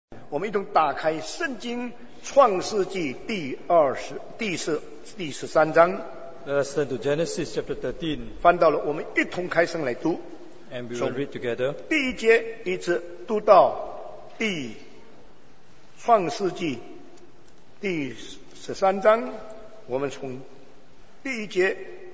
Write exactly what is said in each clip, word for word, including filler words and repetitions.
我们一同打开圣经创世纪第二十第十第十三章。 Let us turn to Genesis chapter thirteen. 翻到了，我们一同开声来读。 And we will read together. 第一节一直读到第创世纪第十三章，我们从第一节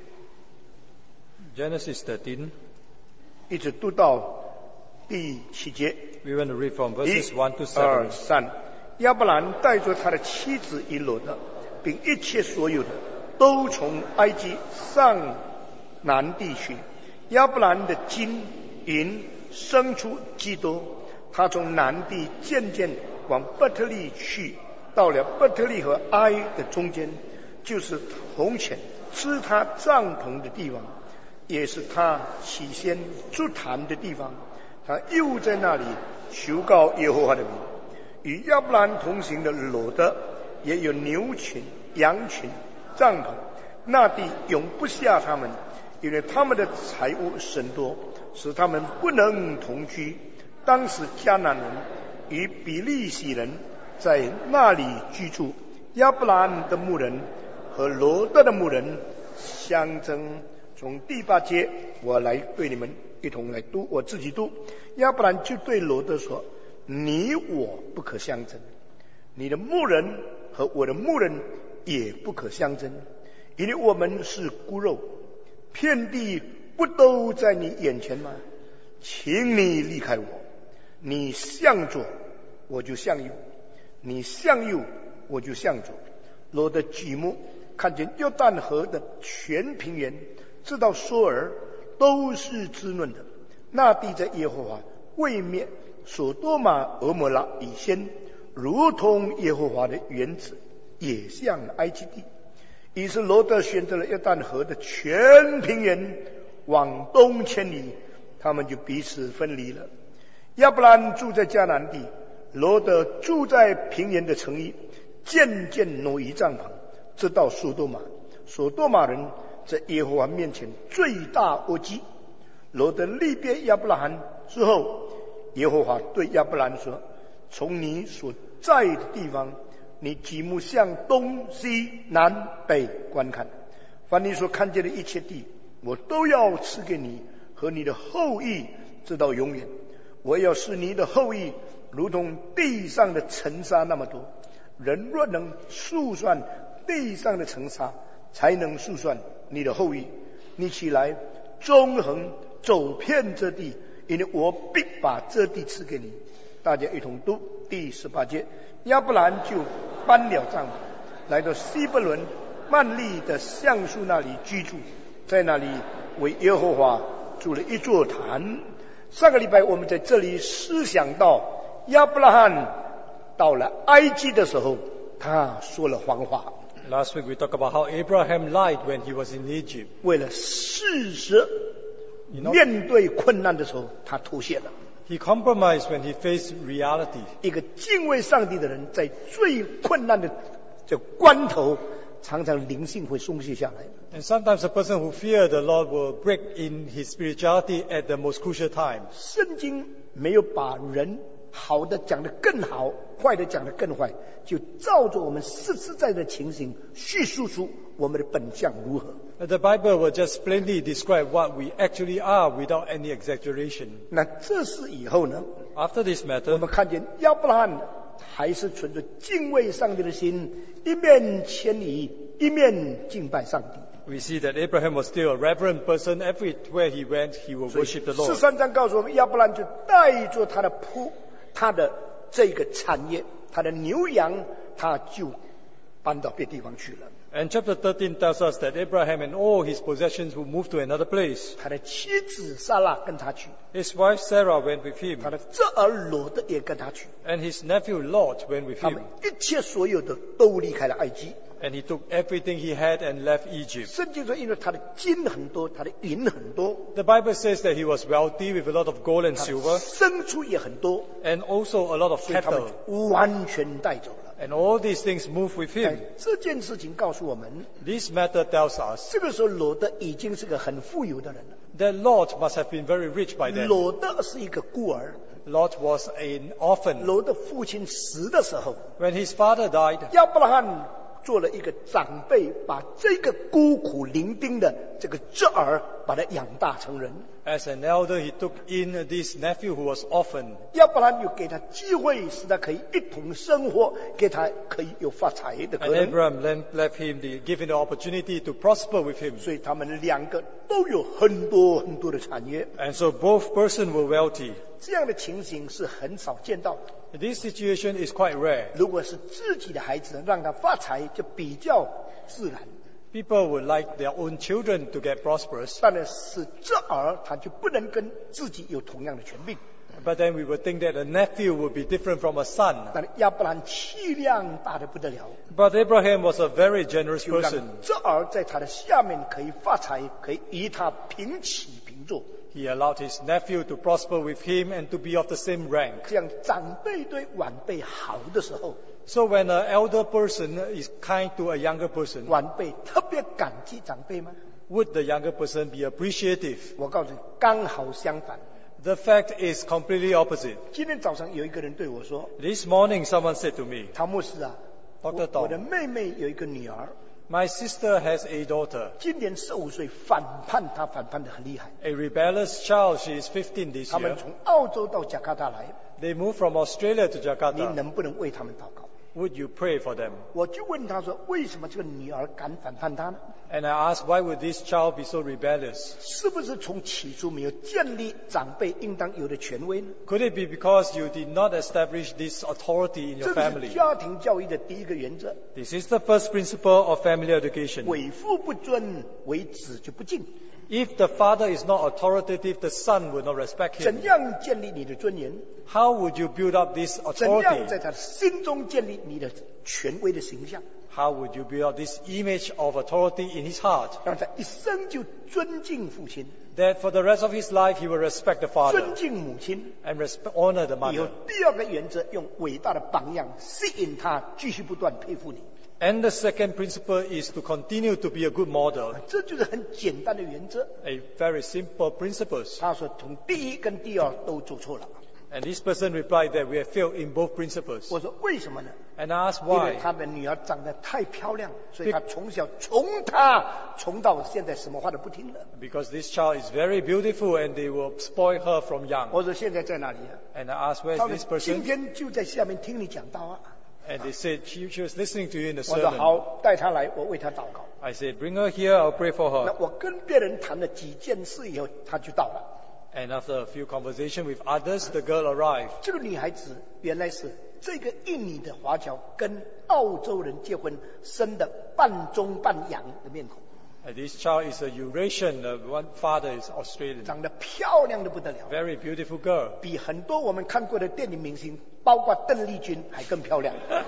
Genesis thirteen. 一直读到第七节。 We want to read from verses 一 one to 二 seven. 三，亚伯兰带着他的妻子以罗的，并一切所有的，都从埃及上南地去。亚伯兰的金银生出基多，他从南地渐渐往伯特利去，到了伯特利和埃的中间，就是红前支他帐篷的地方，也是他起先筑坛的地方。他又在那里求告耶和华的名。与亚伯兰同行的罗德也有牛群、羊群、帐篷，那地容不下他们，因为他们的财物甚多，使他们不能同居。当时迦南人与比利洗人在那里居住，亚伯兰的牧人和罗德的牧人相争。从第八节我来对你们一同来读，我自己读。亚伯兰就对罗德说：你我不可相争，你的牧人和我的牧人也不可相争，因为我们是骨肉，遍地不都在你眼前吗？请你离开我，你向左我就向右，你向右我就向左。罗德举目看见约旦河的全平原直到索尔都是滋润的，那地在耶和华未灭所多玛俄摩拉以先，如同耶和华的园子，也像埃及地。于是罗德选择了约旦河的全平原往东迁移，他们就彼此分离了。亚伯兰住在迦南地，罗德住在平原的城邑，渐渐挪移帐篷，直到所多玛。所多玛人在耶和华面前罪大恶极。罗德离别亚伯拉罕之后，耶和华对亚伯兰说：从你所在的地方，你举目向东西南北观看，凡你所看见的一切地，我都要赐给你和你的后裔，直到永远。我要使你的后裔如同地上的尘沙那么多。人若能数算地上的尘沙，才能数算你的后裔。你起来纵横走遍这地，因为我必把这地赐给你。大家一同读第十八节。亚伯兰就搬了帐篷，来到西伯伦曼利的橡树那里居住，在那里为耶和华筑了一座坛。上个礼拜我们在这里思想到亚伯拉罕到了埃及的时候，他说了谎话。 Last week we talked about how Abraham lied when he was in Egypt. 为了事实，面对困难的时候，他妥协了。 He compromised when he faced reality. 一个敬畏上帝的人，在最困难的这关头，常常灵性会松懈下来。 And sometimes a person who fears the Lord will break in his spirituality at the most crucial time. 圣经没有把人好的讲得更好，坏的讲得更坏，就照着我们实实在在的情形叙述出我们的本相如何。 The Bible will just plainly describe what we actually are without any exaggeration. 那这事以后呢？ After this 我 matter, 们看见亚伯拉罕还是存着敬畏上帝的心，一面迁移，一面敬拜上帝。 we see that Abraham was still a reverent person. Everywhere he went, he would worship the 十 Lord. 三章告诉我们，亚伯兰就带着他的仆，他的这个产业，他的牛羊，他就搬到别地方去了。 And chapter thirteen tells us that Abraham and all his possessions will move to another place. 他的妻子撒拉跟他去， His wife Sarah went with 他 him, 的侄儿罗德也跟他去， and his nephew Lot went with 他们 him. 一切所有的都离开了埃及。 And he took everything he had and left Egypt. 圣经说，因为他的金很多，他的银很多， The Bible says that he was wealthy with a lot of gold and 他的 silver, 牲畜也很多， and also a lot of 所以他们 cattle. 完全带走了。 And all these things move with 哎 him. 这件事情告诉我们， This matter tells us 这个时候罗德已经是个很富有的人了。 that Lot must have been very rich by then. 罗德是一个孤儿， Lot was an orphan. 罗的父亲死的时候， When his father died, 亚伯拉罕做了一个长辈，把这个孤苦伶仃的这个侄儿，把他养大成人。 as an elder, he took in this nephew who was orphaned. 亚伯拉罕又给他机会，使他可以一同生活，给他可以有发财的可 And 能。 Abraham then left him, the, given the opportunity to prosper with him. 所以他们两个都有很多很多的产业。 And so both persons were wealthy. 这样的情形是很少见到的。 This situation is quite rare. 如果是自己的孩子让他发财，就比较自然。 People would like their own children to get prosperous, 但是侄儿他就不能跟自己有同样的权柄。 but then we would think that a nephew would be different from a son. 但亚伯兰气量大得不得了， But Abraham was a very generous 就让 person. 侄儿在他的下面可以发财，可以与他平起平坐。 He allowed his nephew to prosper with him and to be of the same rank. 这样长辈对晚辈好的时候， So when an elder person is kind to a younger person, 晚辈特别感激长辈吗？ would the younger person be appreciative? 我告诉你，刚好相反。 The fact is completely opposite. 今天早上有一个人对我说 This morning someone said to me, 唐牧师啊， Doctor 我我的 Tong, 妹妹有一个女儿， my sister has a daughter, 今年十五岁，反叛她反叛得很厉害。 a rebellious child. She is fifteen this 他们 year. 从澳洲到加拿大来， They moved from Australia to 你 Jakarta. 能不能为他们祷告？ Would you pray for them? 我就问他说，为什么这个女儿敢反叛他呢？ And I asked, why would this child be so rebellious? 是不是从起初没有建立长辈应当有的权威呢？ Could it be because you did not establish this authority in 这 your 个是 family? 家庭教育的第一个原则： This is the first principle of family education. 为父不尊，为子就不敬。 If the father is not authoritative, the son will not respect 怎 him. 样建立你的尊严？ How would you build up this 怎样 authority? 在他心中建立你的权威的形象？ How would you build up this image of authority in his heart? 让他一生就尊敬父亲， That for the rest of his life he will respect the 尊 father 敬母亲。 and respect, honor the 以后 mother. 第二个原则，用伟大的榜样吸引他继续不断佩服你。 And the second principle is to continue to be a good model. 这就是很简单的原则。 A very simple principles. 他说从第一跟第二都做错了。 And this person replied that we have failed in both principles. 我说为什么呢？ And I asked 因为 why. 他的女儿长得太漂亮，所以他从小从他从到现在什么话都不听了。 Because this child is very beautiful and they will spoil her from young. 我说现在在哪里啊？ And I asked, where 他 is 说 this 今 person? 天就在下面听你讲道啊。 And they said she, she was listening to you in the 我说 sermon. 好，带他来，我为他祷告。 I said, bring her here, I'll pray for 那 her. 我跟别人谈了几件事以后，他就到了。 And after a few conversations with others, the girl arrived. 这个女孩子原来是这个印尼的华侨跟澳洲人结婚生的半中半洋的面孔， And this child is a Eurasian, uh, one father is Australian. 长得漂亮的不得了， Very beautiful girl. 比很多我们看过的电影明星，包括邓丽君还更漂亮。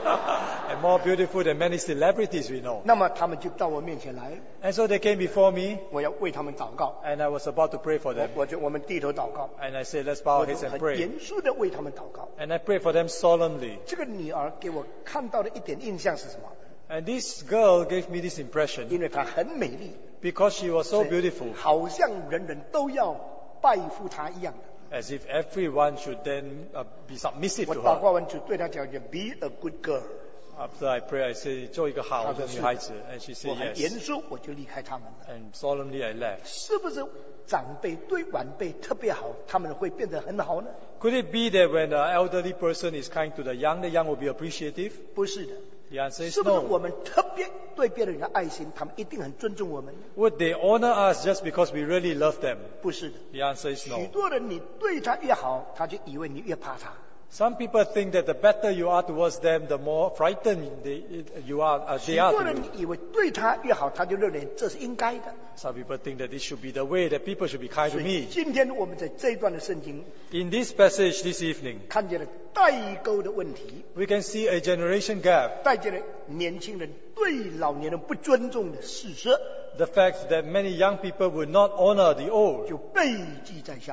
And more beautiful than many celebrities we know. 那么他们就到我面前来， And so they came before me, 我要为他们祷告。 and I was about to pray for 我 them. 我就我们低头祷告， And I said, let's bow 我 our 就 heads and 很 pray. 严肃的为他们祷告。 And I prayed for them solemnly. 这个女儿给我看到的一点印象是什么？ And this girl gave me this impression 因为她很美丽， because she was so beautiful, 好像人人都要拜服她一样的。 as if everyone should then uh, be submissive 我 to 祷 her. 告完就对她讲讲 ，Be a good girl。 After I pray, I said, 做一个好的女孩子. And she 我 said 很严 yes. 肃，我就离开他们了。 And solemnly I left. 是不是长辈对晚辈特别好，他们会变得很好呢？ Could it be that when an elderly person is kind to the young, the young will be appreciative? 不是的， The answer is 是不是 no. 我们特别对别人的爱心，他们一定很尊重我们？ Would they honor us just because we really love them? 不是的， The answer is 许 no. 多人你对他越好，他就以为你越怕他。 Some people think that the better you are towards them, the more frightened they, you are, uh, 许 they are 多 to 人 you. 以为对他越好，他就认为这是应该的。 Some people think that this should be the way that people should be kind to 所以 me. 今天我们在这一段的圣经 In this passage this evening, 看见了代沟的问题， we can see a generation gap. 带见了年轻人对老年人不尊重的事实， The fact that many young people would not honor the old. 就被记载下来了。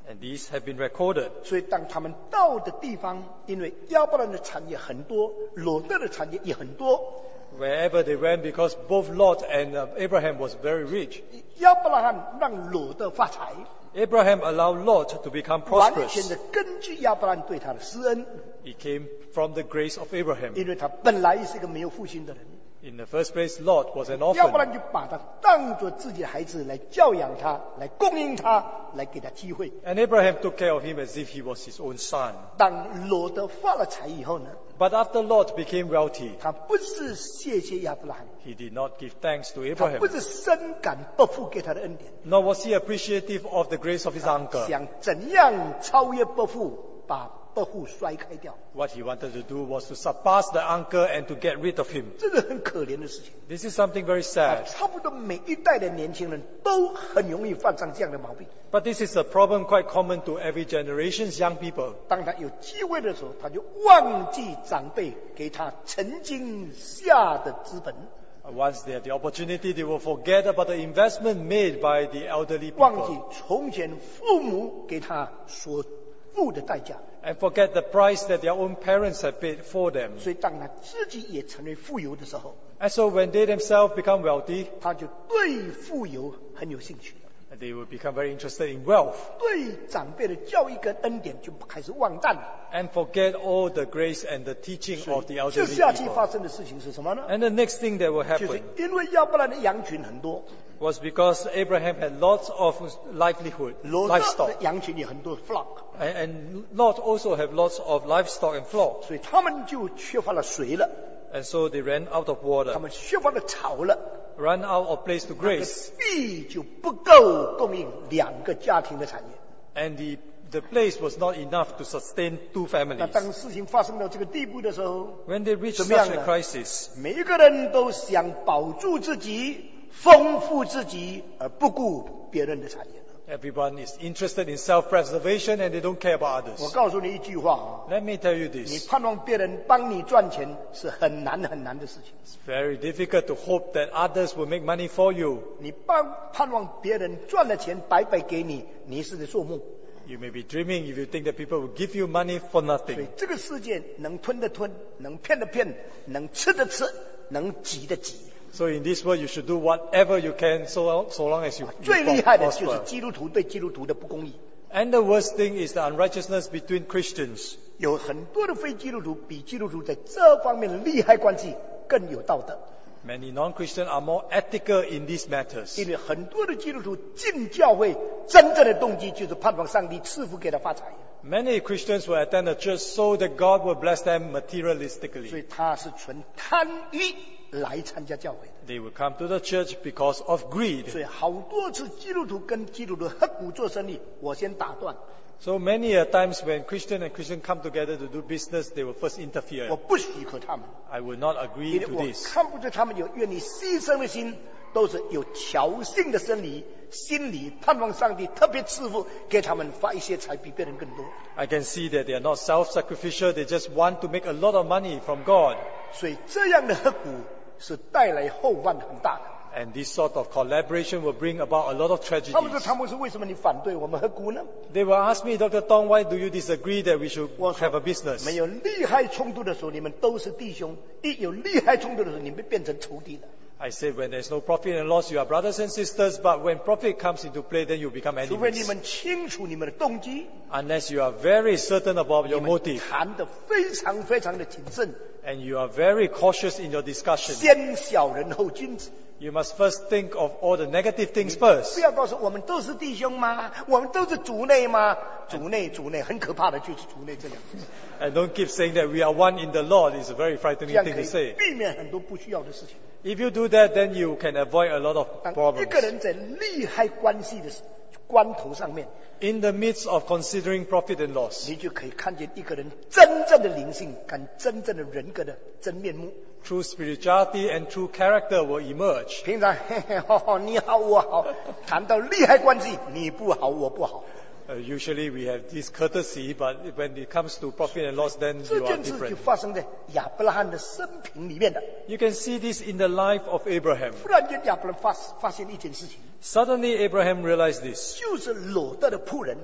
And these have been recorded. 所以当他们到的地方，因为亚伯兰的产业很多，罗德的产业也很多。 Wherever they went, because both Lot and uh, Abraham was very rich. 亚伯拉罕让罗德发财， Abraham allowed Lot to become 完全 prosperous. 的根据亚伯兰对他的施恩， It came from the grace of Abraham. 因为他本来是一个没有父亲的人， In the first place, Lot was an 亚伯 orphan. 兰就把他当作自己的孩子来教养他，来供应他，来给他机会。 And Abraham took care of him as if he was his own son. 当罗德发了财以后呢， But after Lot became wealthy, 他不是谢谢亚伯拉罕， he did not give thanks to 他 Abraham. 不是深感伯父给他的恩典， Nor was he appreciative of the grace of his uncle. 想怎样超越伯父，把伯父摔开掉， What he wanted to do was to surpass the uncle and to get rid of him. 这是很可怜的事情。 This is something very 啊 sad. 差不多每一代的年轻人都很容易犯上这样的毛病。 But this is a problem quite common to every generation's young people. 当他有机会的时候，他就忘记长辈给他曾经下的资本， Once they have the opportunity, they will forget about the investment made by the elderly 忘记 people 从前父母给他所付的代价。 and forget the price that their own parents have paid for them. 所以当他自己也成为富有的时候， And so when they themselves become wealthy, 他就对富有很有兴趣， they will become very interested in wealth 对长辈的教育跟恩典就开始忘赞了。 and forget all the grace and the teaching of the 这 elderly 下去 people. 发生的事情是什么呢？ And the next thing that will 就是 happen 因为亚伯兰的羊群很多， was because Abraham had lots of livelihood, 罗德 livestock. 的羊群也很多 flock， And, and Lot also have lots of livestock and flock. 所以他们就缺乏了水了， And so they ran out of 他 water, 们缺乏了草了， run out of place to 那个 graze. 地就不够供应两个家庭的产业。 And the, the place was not enough to sustain two 那 families. 当事情发生到这个地步的时候， When they reached 怎么样 such 呢？ a crisis, 每一个人都想保住自己，丰富自己，而不顾别人的产业。 everyone is interested in self-preservation and they don't care about 我 others. 告诉你一句话啊， Let me tell you 你 this. 盼望别人帮你赚钱是很难很难的事情。 It's very difficult to hope that others will make money for you. 你盼盼望别人赚了钱白白给你，你是在做梦。 You may be dreaming if you think that people will give you money for 所以 nothing. 这个世界能吞的吞，能骗的骗，能吃的吃，能挤的挤。 So in this world, you should do whatever you can so, so long as you, 最 you 厉害的就是 prosper. 基督徒对基督徒的不公义。 And the worst thing is the unrighteousness between Christians. 有很多的非基督徒比基督徒在这方面的利害关系更有道德， Many non-Christians are more ethical in these matters. 因为很多的基督徒进教会真正的动机就是盼望上帝赐福给他发财， Many Christians will attend a church so that God will bless them 所 materialistically. 以他是纯贪欲来参加教会的。 They will come to the church because of greed. 所以好多次基督徒跟基督徒合股做生意，我先打断， So many a times when Christian and Christian come together to do business, they will first 我 interfere. 不许可他们， I will not agree 因为 to 我 this. 看不出他们有愿意牺牲的心，都是有侥幸的生理心理，盼望上帝特别赐福给他们发一些财比别人更多。 I can see that they are not self-sacrificial. They just want to make a lot of money from God. 所以这样的合股是带来后患很大的。 And this sort of collaboration will bring about a lot of 他们说：“ tragedies. 他们说为什么你反对我们合股呢 They will ask me, Doctor Tong, why do you disagree that we should 我说 have a business? 没有利害冲突的时候，你们都是弟兄；一有利害冲突的时候，你们变成仇敌了。 I said, when there's no profit and loss, you are brothers and sisters. But when profit comes into play, then you become 除非你 enemies. 们清楚你们的动机， Unless you are very certain about 你 your 们 motive 谈得非常非常的谨慎， and you are very cautious in your discussion. 先小人后君子。 You must first think of all the negative things 不 first. 要告诉我们都是弟兄吗？我们都是族内吗？族内族内很可怕的，就是族内这两个字， And don't keep saying that we are one in the Lord. It's a very 这 frightening 样 thing 可 to 以 say. 避免很多不需要的事情。 If you do that, then you can avoid a lot of 当一 problems. 个人在利害关系的关头上面， In the midst of considering profit and loss, 你就可以看见一个人真正的灵性跟真正的人格的真面目。 true spirituality and true character will emerge. 平常嘿嘿吼吼你好我好，谈到利害关系，你不好我不好， Uh, usually we have this courtesy, but when it comes to profit and loss, then 这 you are 件事就 different. 发生在亚伯拉罕的生平里面的。 You can see this in the life of Abraham. 忽然间亚伯拉罕发发现一件事情， Suddenly Abraham realized this, 就是罗德的仆人，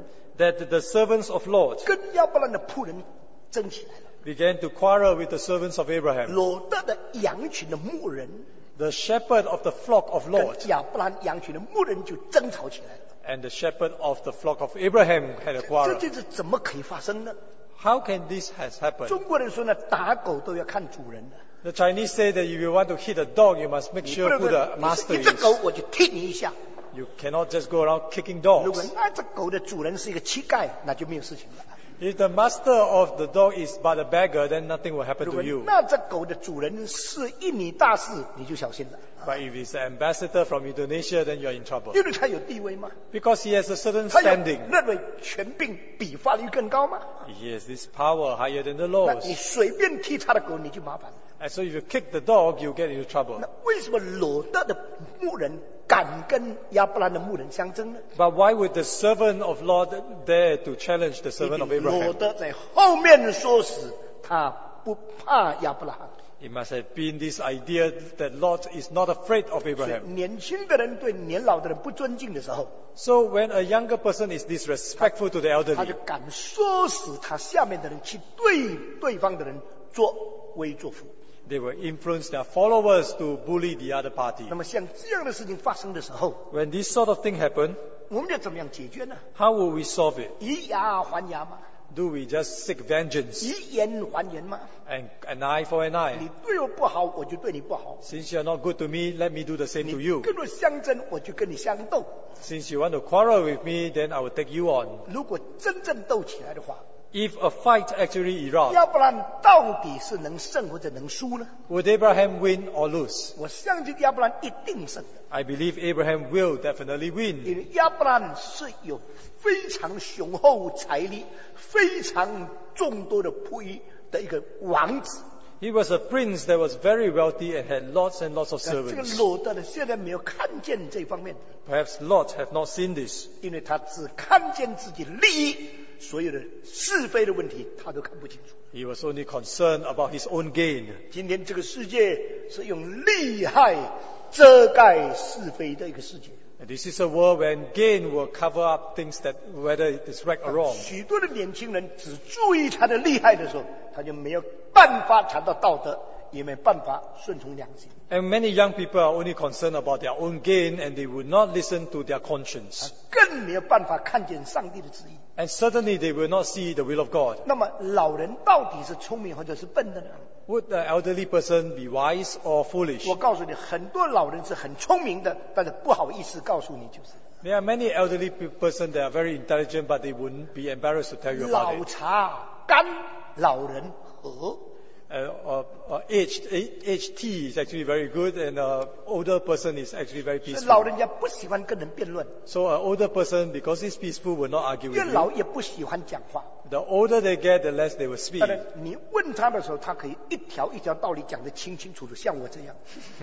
that the servants of Lot 跟亚伯兰的仆人争起来了。 began to quarrel with the servants of Abraham. 罗德的羊群的牧人 The shepherd of the flock of 跟 Lot 亚伯兰羊群的牧人就争吵起来了。 and the shepherd of the flock of Abraham had a 这 quarrel. 件事怎么可以发生呢？ How can this has happened? 中国人说呢，打狗都要看主人的。 The Chinese say that if you want to hit a dog, you must make 你 sure 不 who 能 the 说 master 你是一只 is. 狗我就踢你一下。 You cannot just go around kicking 如果 dogs. 那只狗的主人是一个乞丐，那就没有事情了。 If the master of the dog is but a beggar, then nothing will happen 如 to 果 you. 那只狗的主人是一米大士，你就小心了， But if it's an ambassador from Indonesia, then you're in trouble. 因为他有地位嘛， Because he has a certain 他有 standing. 认为权柄比法律更高嘛。 He has this power higher than the 那 laws. 你随便踢他的狗，你就麻烦了。 And so if you kick the dog, you get into trouble. 那为什么罗德的牧人敢跟亚伯兰的牧人相争呢？ But why would the servant of Lord dare to challenge the 因 servant of 为罗 Abraham? 德在后面说死，他不怕亚伯拉罕。 It must have been this idea that Lot is not afraid of 所以 Abraham. 年轻的人对年老的人不尊敬的时候， So when a younger person is disrespectful to the 他就 elderly, 敢说死他下面的人，去对对方的人作威作福。 they will influence their followers to bully the other party. 那么像这样的事情发生的时候， When this sort of thing happen, 我们要怎么样解决呢？ how will we solve it? 以牙还牙吗？ Do we just seek vengeance 以眼还眼吗？ and an eye for an 你 eye? 对我不好，我就对你不好； Since you're not good to me, let me do the same to 你 you. 跟我相争，我就跟你相斗。 Since you want to quarrel with me, then I will take you on. 如果真正斗起来的话， If a fight actually erupts, 亚伯兰到底是能胜或者能输呢？ would Abraham win or lose? 我相信亚伯兰一定胜的， I believe Abraham will definitely 因 win. 为亚伯兰是有非常雄厚财力、非常众多的仆役的一个王子。 He was a prince that was very wealthy and had lots and lots of 但这个 servants. 罗德呢，现在没有看见这方面， Perhaps Lot have not seen this 因为他只看见自己利益，所有的是非的问题他都看不清楚。 He was only concerned about his own gain. 今天这个世界是用利害遮盖是非的一个世界， And this is a world when gain will cover up things that whether it is right or wrong. 许多的年轻人只注意他的利害的时候，他就没有办法谈到道德，也没办法顺从良心。 And many young people are only concerned about their own gain and they would not listen to their conscience. 更没有办法看见上帝的旨意。 And certainly they will not see the will of God. 那么老人到底是聪明或者是笨的呢？ Would the elderly person be wise or foolish? 我告诉你，很多老人是很聪明的，但是不好意思告诉你，就是 There are many elderly pe- person that are very intelligent, but they wouldn't be embarrassed to tell you about 老 it. 茶干，老人和。 Uh, uh, uh, aged, aged tea is actually very good, and an older person is actually very 所以老 peaceful. 人家不喜欢跟人辩论， So an older person, because he's peaceful, will not argue 越 with 老 you. 也不喜欢讲话。 The older they get, the less they will speak. 当然，你问他的时候，他可以一条一条道理讲得清清楚楚，像我这样，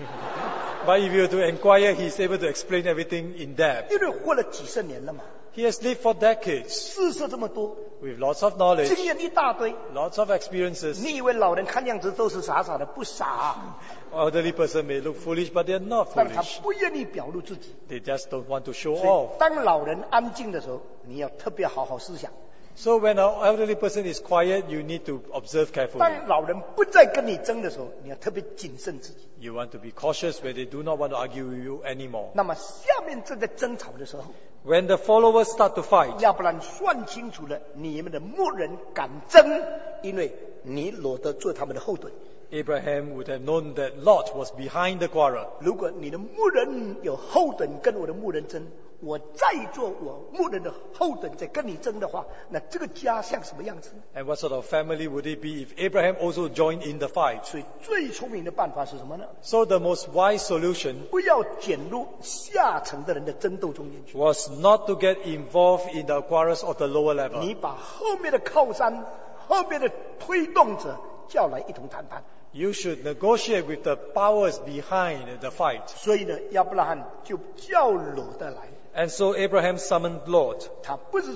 But if you were to inquire, he's able to explain everything in depth. 因为活了几十年了嘛， He has lived for decades 知识这么多， with lots of knowledge, 经验一大堆。 lots of experiences. 你以为老人看样子都是傻傻的？不傻， Elderly person may look foolish, but they're not 但是他 foolish. 不愿意表露自己。 They just don't want to show 所 off. 以，当老人安静的时候，你要特别好好思想。 So when an elderly person is quiet, you need to observe carefully. 当老人不再跟你争的时候，你要特别谨慎自己。 You want to be cautious when they do not want to argue with you anymore. 那么下面正在争吵的时候， When the followers start to fight, 亚伯兰算清楚了，你们的牧人敢争，因为你裸得做他们的后盾。 Abraham would have known that Lot was behind the quarrel. 如果你的牧人有后盾跟我的牧人争，我再做我牧人的后盾再跟你争的话，那这个家像什么样子呢？ And what sort of family would it be if Abraham also joined in the fight? 所以最聪明的办法是什么呢？ So the most wise solution 不要卷入下层的人的争斗中间去， was not to get involved in the quarrels of the lower level. 你把后面的靠山、后面的推动者叫来一同谈判。 You should negotiate with the powers behind the fight. 所以呢，亚伯拉罕就叫罗德来， And so Abraham summoned Lot. 他不是说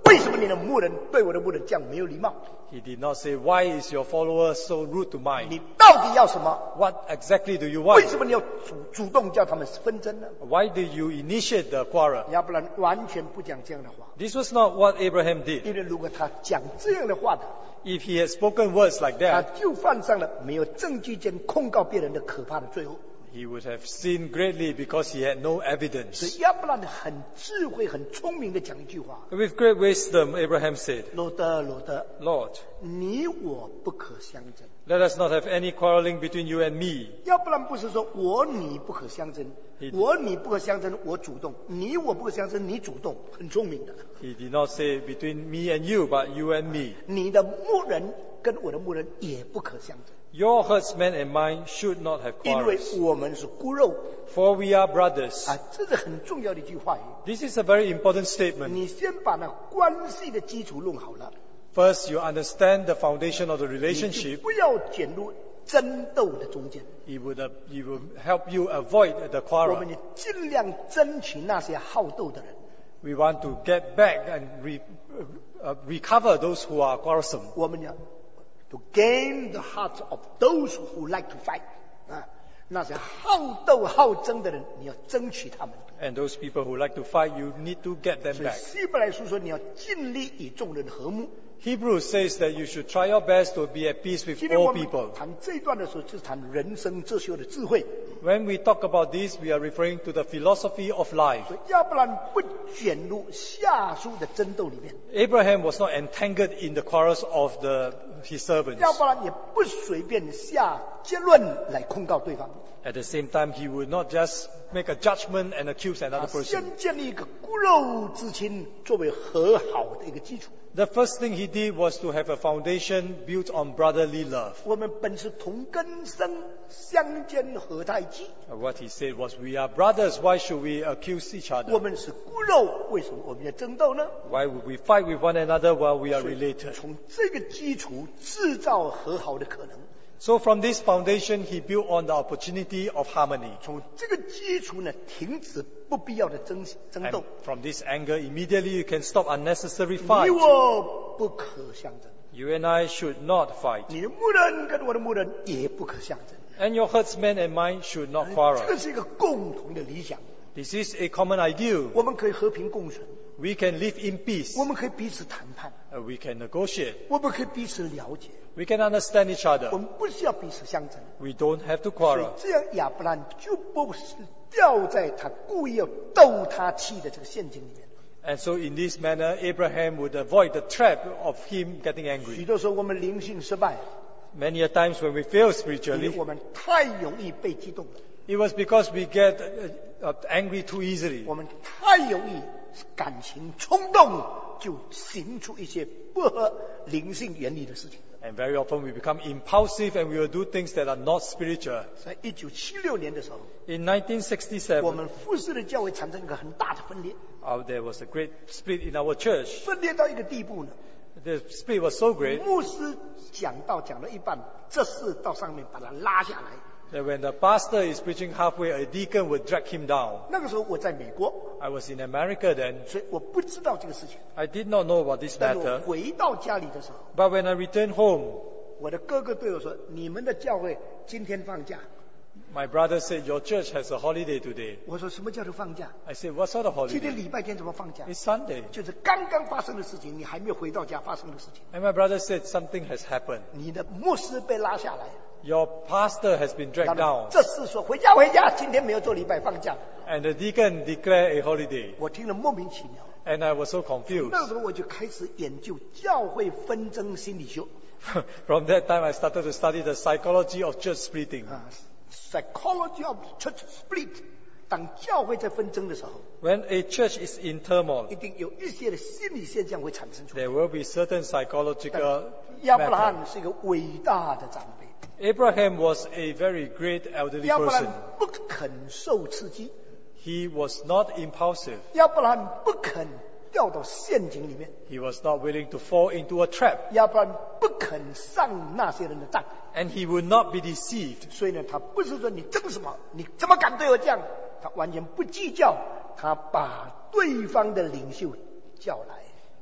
为什么你的牧人对我的牧人这样没有礼貌？ He did not say, why is your follower so rude to 你 mine? 到底要什么？ What exactly do you 为 want? 什么你要主主动叫他们纷争呢？ Why did you initiate the quarrel? 亚伯兰完全不讲这样的话， This was not what Abraham did. 因为如果他讲这样的话的， If he had spoken words like 他 that, 就犯上了没有证据间控告别人的可怕的罪恶。 he would have sinned greatly because he had no 所 evidence. 以亚伯兰很智慧、很聪明的讲一句话： With great wisdom, Abraham said, 罗德，罗德， Lord, 你我不可相争。 let us not have any quarreling between you and me. 亚伯兰不是说我你不可相争， He- 我你不可相争，我主动；你我不可相争，你主动，很聪明的。 He did not say between me and you, but you and me. 你的牧人跟我的牧人也不可相争， Your herdsmen and mine should not have 因为 quarrels, 我们是骨肉 for we are brothers. 啊，这是很重要的一句话语。 This is a very important statement. 你先把那关系的基础弄好了， First, you understand the foundation of the 你就 relationship. 不要卷入争斗的中间。 It would, uh, it would help you avoid the 我 quarrel. 们也尽量争取那些好斗的人。 We want to get back and re, uh, recover those who are quarrelsome. 我们要 to gain the hearts of those who like to fight 啊，那些好斗好争的人，你要争取他们。 And those people who like to fight, you need to get them 所以 back. 希伯来书说，你要尽力与众人和睦。 Hebrews says that you should try your best to be at peace with 今天我 all 们 people. 谈这一段的时候，就是谈人生哲学的智慧。 When we talk about this, we are referring to the philosophy of life. 所以亚伯兰不卷入下属的争斗里面， Abraham was not entangled in the quarrels of the, his servants. 亚伯兰也不随便下结论来控告对方。 At the same time, he would not just make a judgment and accuse 他 another person. 先建立一个骨肉之亲作为和好的一个基础。 The first thing he did was to have a foundation built on brotherly love. 我们本是同根生，相煎何太急。 What he said was, we are brothers, why should we accuse each 我 other? 们是骨肉，为什么我们要争斗呢？ Why would we fight with one another while we are related? 从这个基础制造和好的可能， So from this foundation, he built on the opportunity of harmony. 从这个基础呢，停止不必要的争争 And 斗。 from this angle, immediately you can stop unnecessary 你 fight. 我不可相争， You and I should not fight. 你的牧人跟我的牧人也不可相争。 And your herdsmen and mine should not 这 quarrel. 个是一个共同的理想， This is a common ideal. 我们可以和平共存， We can live in peace. 我们可以彼此谈判， Uh, We can negotiate. 我们可以彼此了解， We can understand each 我 other. 们不需要彼此相争。 We don't have to 所以 quarrel. 这样亚伯兰就不是掉在他故意要斗他气的这个陷阱里面。 And so in this manner, Abraham would avoid the trap of him getting 许 angry. 多时候我们灵性失败， Many a times when we fail 因为 spiritually, 我们太容易被激动了， it was because we get uh, uh, angry too easily. 我们太容易感情冲动，就行出一些不合灵性原理的事情。 And very often we become impulsive and we will do things that are not spiritual. 在一九七六年的时候， In nineteen 我 sixty-seven, 们富士的教会产生一个很大的分裂， uh, there was a great split in our church. 分裂到一个地步呢， The split was so great 牧师讲到讲到一半，这事到上面把他拉下来。 that when the pastor is preaching halfway, a deacon would drag him down. 那个时候我在美国， I was in America then. 所以我不知道这个事情。 I did not know about this 但是我 matter. 回到家里的时候， But when I returned home, 我的哥哥对我说：“你们的教会今天放假。 my brother said, your church has a holiday today. ” 我说：“什么叫做放假？ I said, what sort of 今天 holiday? 礼拜天怎么放假？ It's Sunday. 就是刚刚发生的事情，你还没有回到家发生的事情。 And my brother said, something has happened. 你的牧师被拉下来， Your pastor has been 然 dragged 后 down. 这事说回家回家，今天没有做礼拜放假。 And the deacon declared a holiday. 我听了莫名其妙。 And I was so confused. 那时候我就开始研究教会纷争心理学 From that time, I started to study the psychology of church splitting. 啊 ，psychology of church split。当教会在纷争的时候， When a church is in turmoil, 一定有一些的心理现象会产生出来。 there will be certain psychological 亚伯拉 matter. 罕是一个伟大的长辈， Abraham was a very great elderly 亚伯拉 person. 罕不肯受刺激， He was not impulsive. 亚伯拉罕不肯掉到陷阱里面， He was not willing to fall into a trap. 亚伯拉罕不肯上那些人的当， And he would not be deceived. 所以呢，他不是说你争什么，你怎么敢对我这样？他完全不计较，他把对方的领袖叫来。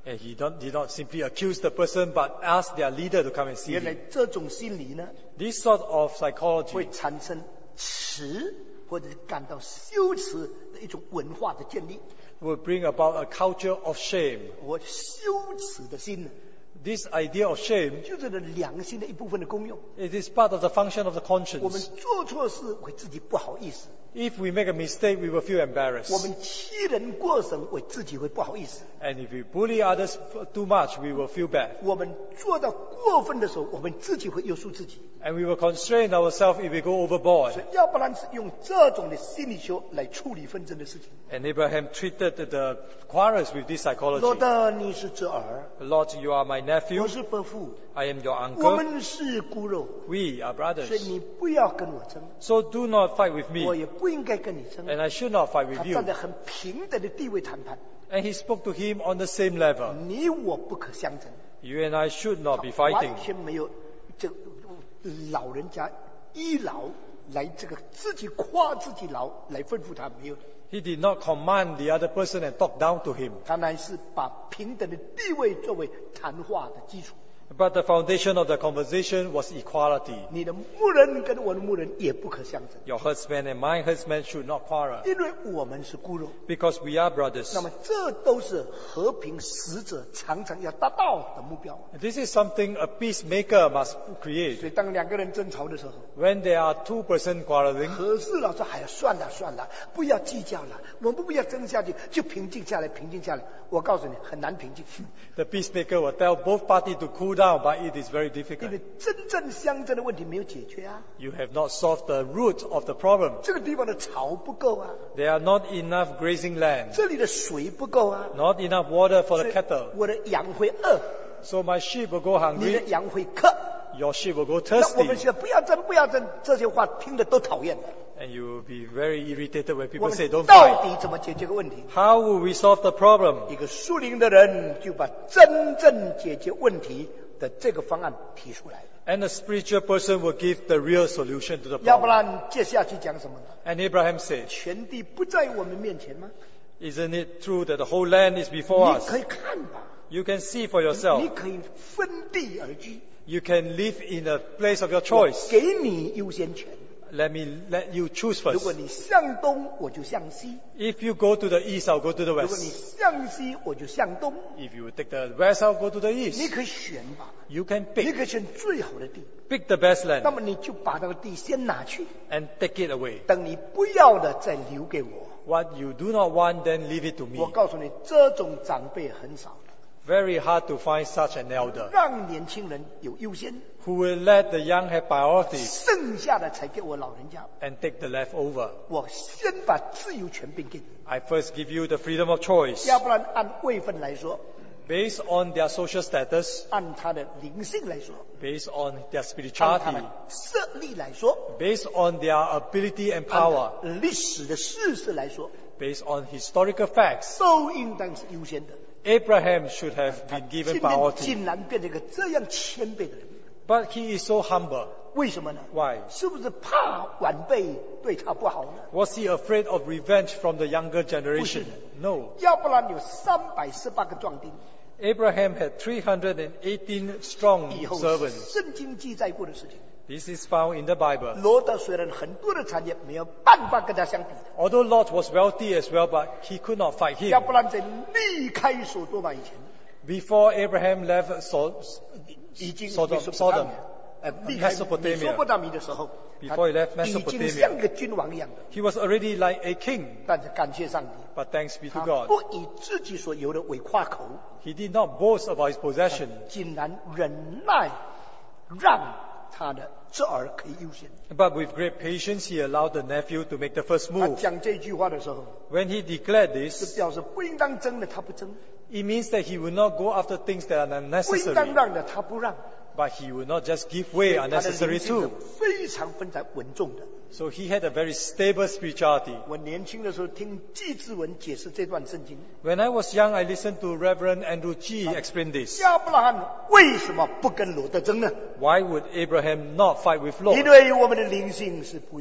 And he don't, did not simply accuse the person, but ask their leader to come and see 原来 him. 这种心理呢， This sort of 会 psychology 产生耻或者是感到羞耻的一种文化的建立。 will bring about a culture of shame. 我羞耻的心呢， This idea of shame, 就是良心的一部分的功用。 it is part of the function of the 我们 conscience. 做错事为自己不好意思， If we make a mistake, we will feel 我 embarrassed. 们欺人过甚为自己会不好意思， And if we bully others too much, we will feel bad. 我们做到过分的时候，我们自己会约束自己。 And we will constrain ourselves if we go overboard. 所以要不然是用这种的心理学来处理纷争的事情。 And Abraham treated the quarrels with this 罗 psychology. 德，你是侄儿， Lord, you are my 我 nephew. 是伯父， I am your 我 uncle. 们是骨肉， We are 所以 brothers. 你不要跟我争， So do not fight with 我 me. 也不应该跟你争。 And I should not fight 他 with 站 you. 在很平等的地位谈判， And he spoke to him on the same level. 你我不可相争。 You and I should not be 完 fighting. 全没有这个老人家依老来这个自己夸自己老来吩咐他，没有， He did not command the other person and talk down to him. 他乃是把平等的地位作为谈话的基础。 But the foundation of the conversation was equality. 你的牧人跟我的牧人也不可相争， Your herdsman and my herdsman should not quarrel. 因为我们是骨肉。 Because we are brothers. 那么这都是和平使者常常要达到的目标。 This is something a peacemaker must create. 所以当两个人争吵的时候， When there are two persons quarreling, 可是老师，哎呀，算了算了，不要计较了，我们不要争下去，就平静下来，平静下来。我告诉你，很难平静， the peacemaker will tell both parties to cool down, but it is very 因 difficult. 为真正相争的问题没有解决啊。 You have not solved the root of the problem. 这个地方的草不够啊， There are not enough grazing land, 这里的水不够啊， not enough water for 所 the 以 cattle. 我的羊会饿， So my sheep will go 你的 hungry, 羊会渴。 your sheep will go 那我们 thirsty, 现在不要争，不要争，这些话听得都讨厌的。 and you will be very irritated when 我 people 们 say don't 到 fight. 底怎么解决个问题？ How will we solve the problem? 一个属灵的人就把真正解决问题的这个方案提出来了。 And a spiritual person will give the real solution to the 要不 problem. 然接下去讲什么呢？ And Abraham said, 全地不在我们面前吗？ isn't it true that the whole land is before 你 us? 可以看吧， You can see for 你 yourself. 可以分地而居， You can live in a place of your 我 choice. 给你优先权。 Let me let you choose 如果 first. 你向东，我就向西； If you go to the east, I'll go to the 如果你 west. 向西，我就向东。 If you take the west, I'll go to the 你 east. 可以选吧， You can 你 pick. 可以选最好的地， Pick the best 那 land 么你就把那个地先拿去， and take it away. 等你不要的再留给我。 What you do not want, then leave it to 我 me. 告诉你，这种长辈很少的， Very hard to find such an elder 让年轻人有优先， who will let the young have priority 剩下的才给我老人家。 and take the leftover. 我先把自由权并给你， I first give you the freedom of choice. 要不然按位分来说， Based on their social status, 按他的灵性来说， based on their 按他 spirituality, 的设立来说， based on their ability and 按 power, 历史的事实来说， based on historical facts, 都应当是优先的。 Abraham should have been 今 given 天 priority. 竟然变成一个这样谦卑的人， But he is so humble. 为什么呢？ Why? 是不是怕晚辈对他不好呢？ Was he afraid of revenge from the younger generation? No. 要不然有三百十八个壮丁， Abraham had three hundred eighteen strong 以后 servants. 圣经记载过的事情。 This is found in the Bible. 罗德虽然很多的产业，没有办法跟他相比的， Although Lot was wealthy as well, but he could not fight 要 him. 不然在离开所多玛以前， Before Abraham left So- 已经 Sodom, 美索不达 Sodom, 米呃离开 Mesopotamia 美索不达米的时候， Before he left 他已经 Mesopotamia 像个君王一样的。 he was already like a king. 但是感谢上帝， But thanks be to 他 God, 不以自己所有的为夸口， he did not boast about his possession, 竟然忍耐，让他的侄儿可以优先。 but with great patience he allowed the nephew to make the first 他 move. 讲这句话的时候， When he declared 是 this, 表示不应当争的他不争， it means that he will not go after things that are 不应当 unnecessary, 让的他不让。 but he will not just give way 他的 unnecessary 灵性是 too. 非常非常稳重的。 So he had a very stable spirituality. 我年轻的时候听季志文解释这段圣经， When I was young, I listened to Reverend Andrew G explain this. 亚伯拉罕为什么不跟罗德争呢？ Why would Abraham not fight with 因 Lot? 为我们的灵性是不一样的。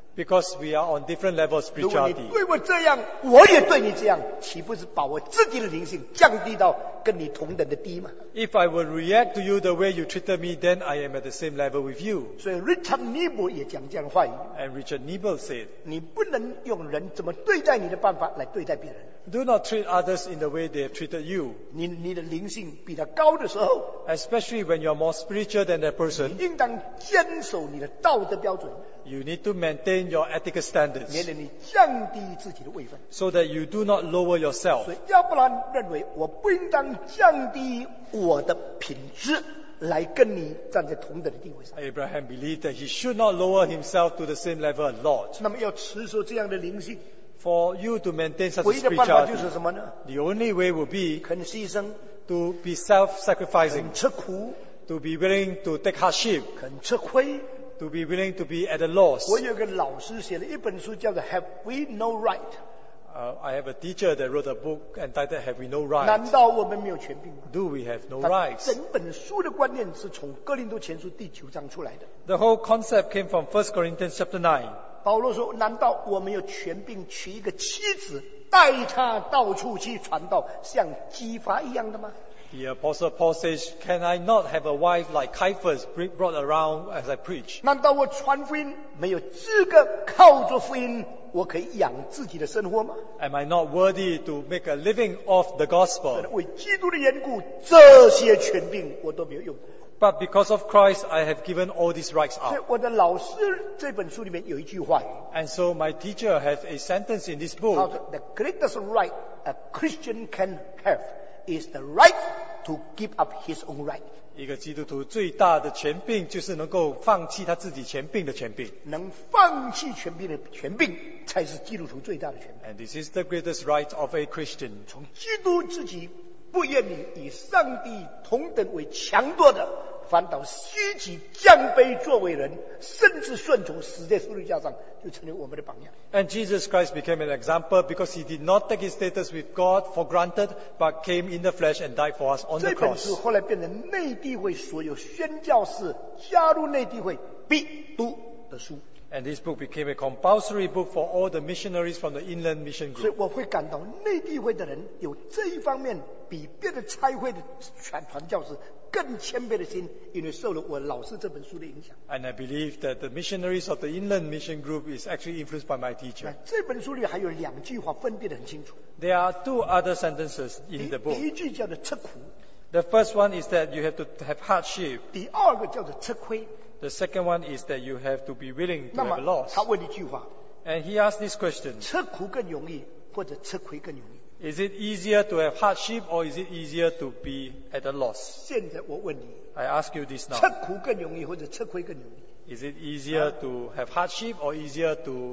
Because we are on different levels of 如果你 spirituality. 对我这样，我也对你这样，岂不是把我自己的灵性降低到跟你同等的低吗？ If I will react to you the way you treated me, then I am at the same level with you. 所以 Richard Niebuhr 也讲这样的话语： And Richard Niebuhr said, 你不能用人怎么对待你的办法来对待别人。 do not treat others in the way they have treated you. 你你的灵性比他高的时候， Especially when you are more spiritual than that person, 应当坚守你的道德标准， you need to maintain your ethical standards 免得你降低自己的位分。 so that you do not lower yourself. 所以亚伯兰认为，我不应当降低我的品质，来跟你站在同等的地位上。 Abraham believed that he should not lower himself to the same level as Lot. 那么要持守这样的灵性， For you to maintain such a 唯一的办法就 spirituality, 是什么呢？ the only way will be 肯牺牲， to be self-sacrificing, 肯吃苦， to be willing to take hardship, 肯吃亏。 to be willing to be at a loss. 我有个老师写了一本书，叫做《Have We No Right》。 Uh, I have a teacher that wrote a book entitled Have We No 难 Right? 道我们没有权柄吗？ Do we have no 他 rights? 整本书的观念是从哥林多前书第九章出来的。 The whole concept came from First Corinthians chapter nine. 保罗说：“难道我们有权柄娶一个妻子，带她到处去传道，像基法一样的吗？ The apostle Paul says, can I not have a wife like Caiaphas brought around as I preach? 难道我传福音没有资格靠着福音，我可以养自己的生活吗？ Am I not worthy to make a living off the gospel? 为基督的缘故，这些权柄我都没有用过。 But because of Christ, I have given all these rights 所以 up. 我的老师这本书里面有一句话语， And so my teacher has a sentence in this 他 book. 说 ：“The greatest right a Christian can have is the right to give up his own right。” 一个基督徒最大的权柄就是能够放弃他自己权柄的权柄。 能放弃权柄的权柄，才是基督徒最大的权柄。 And this is the greatest right of a Christian. 从基督自己不愿意与上帝同等为强夺的，反倒虚己降卑作为人，甚至顺从死在十字架上，就成为我们的榜样。 And Jesus Christ became an example because he did not take his status with God for granted, but came in the flesh and died for us on 这 the 本书 cross. 后来变成内地会所有宣教士加入内地会必读的书， And this book became a compulsory book for all the missionaries from the inland mission 所以 group. 我会感到内地会的人有这一方面比别的差会的传传教士更谦卑的心，因为受了我老师这本书的影响。 And I believe that the missionaries of the inland mission group is actually influenced by my 那 teacher. 这本书里还有两句话分别的很清楚。 There are two other sentences 第 in the 第 book. 一句叫做吃苦， The first one is that you have to have hardship. 第二个叫做吃亏。 The second one is that you have to be willing to 那 have a 么 loss. 他问一句话： And he asked this question, 吃苦更容易，或者吃亏更容易？ is it easier to have hardship or is it easier to be at a loss? 现在我问你， I ask you this 吃 now. 苦更容易，或者吃亏更容易？ Is it easier to have hardship or easier to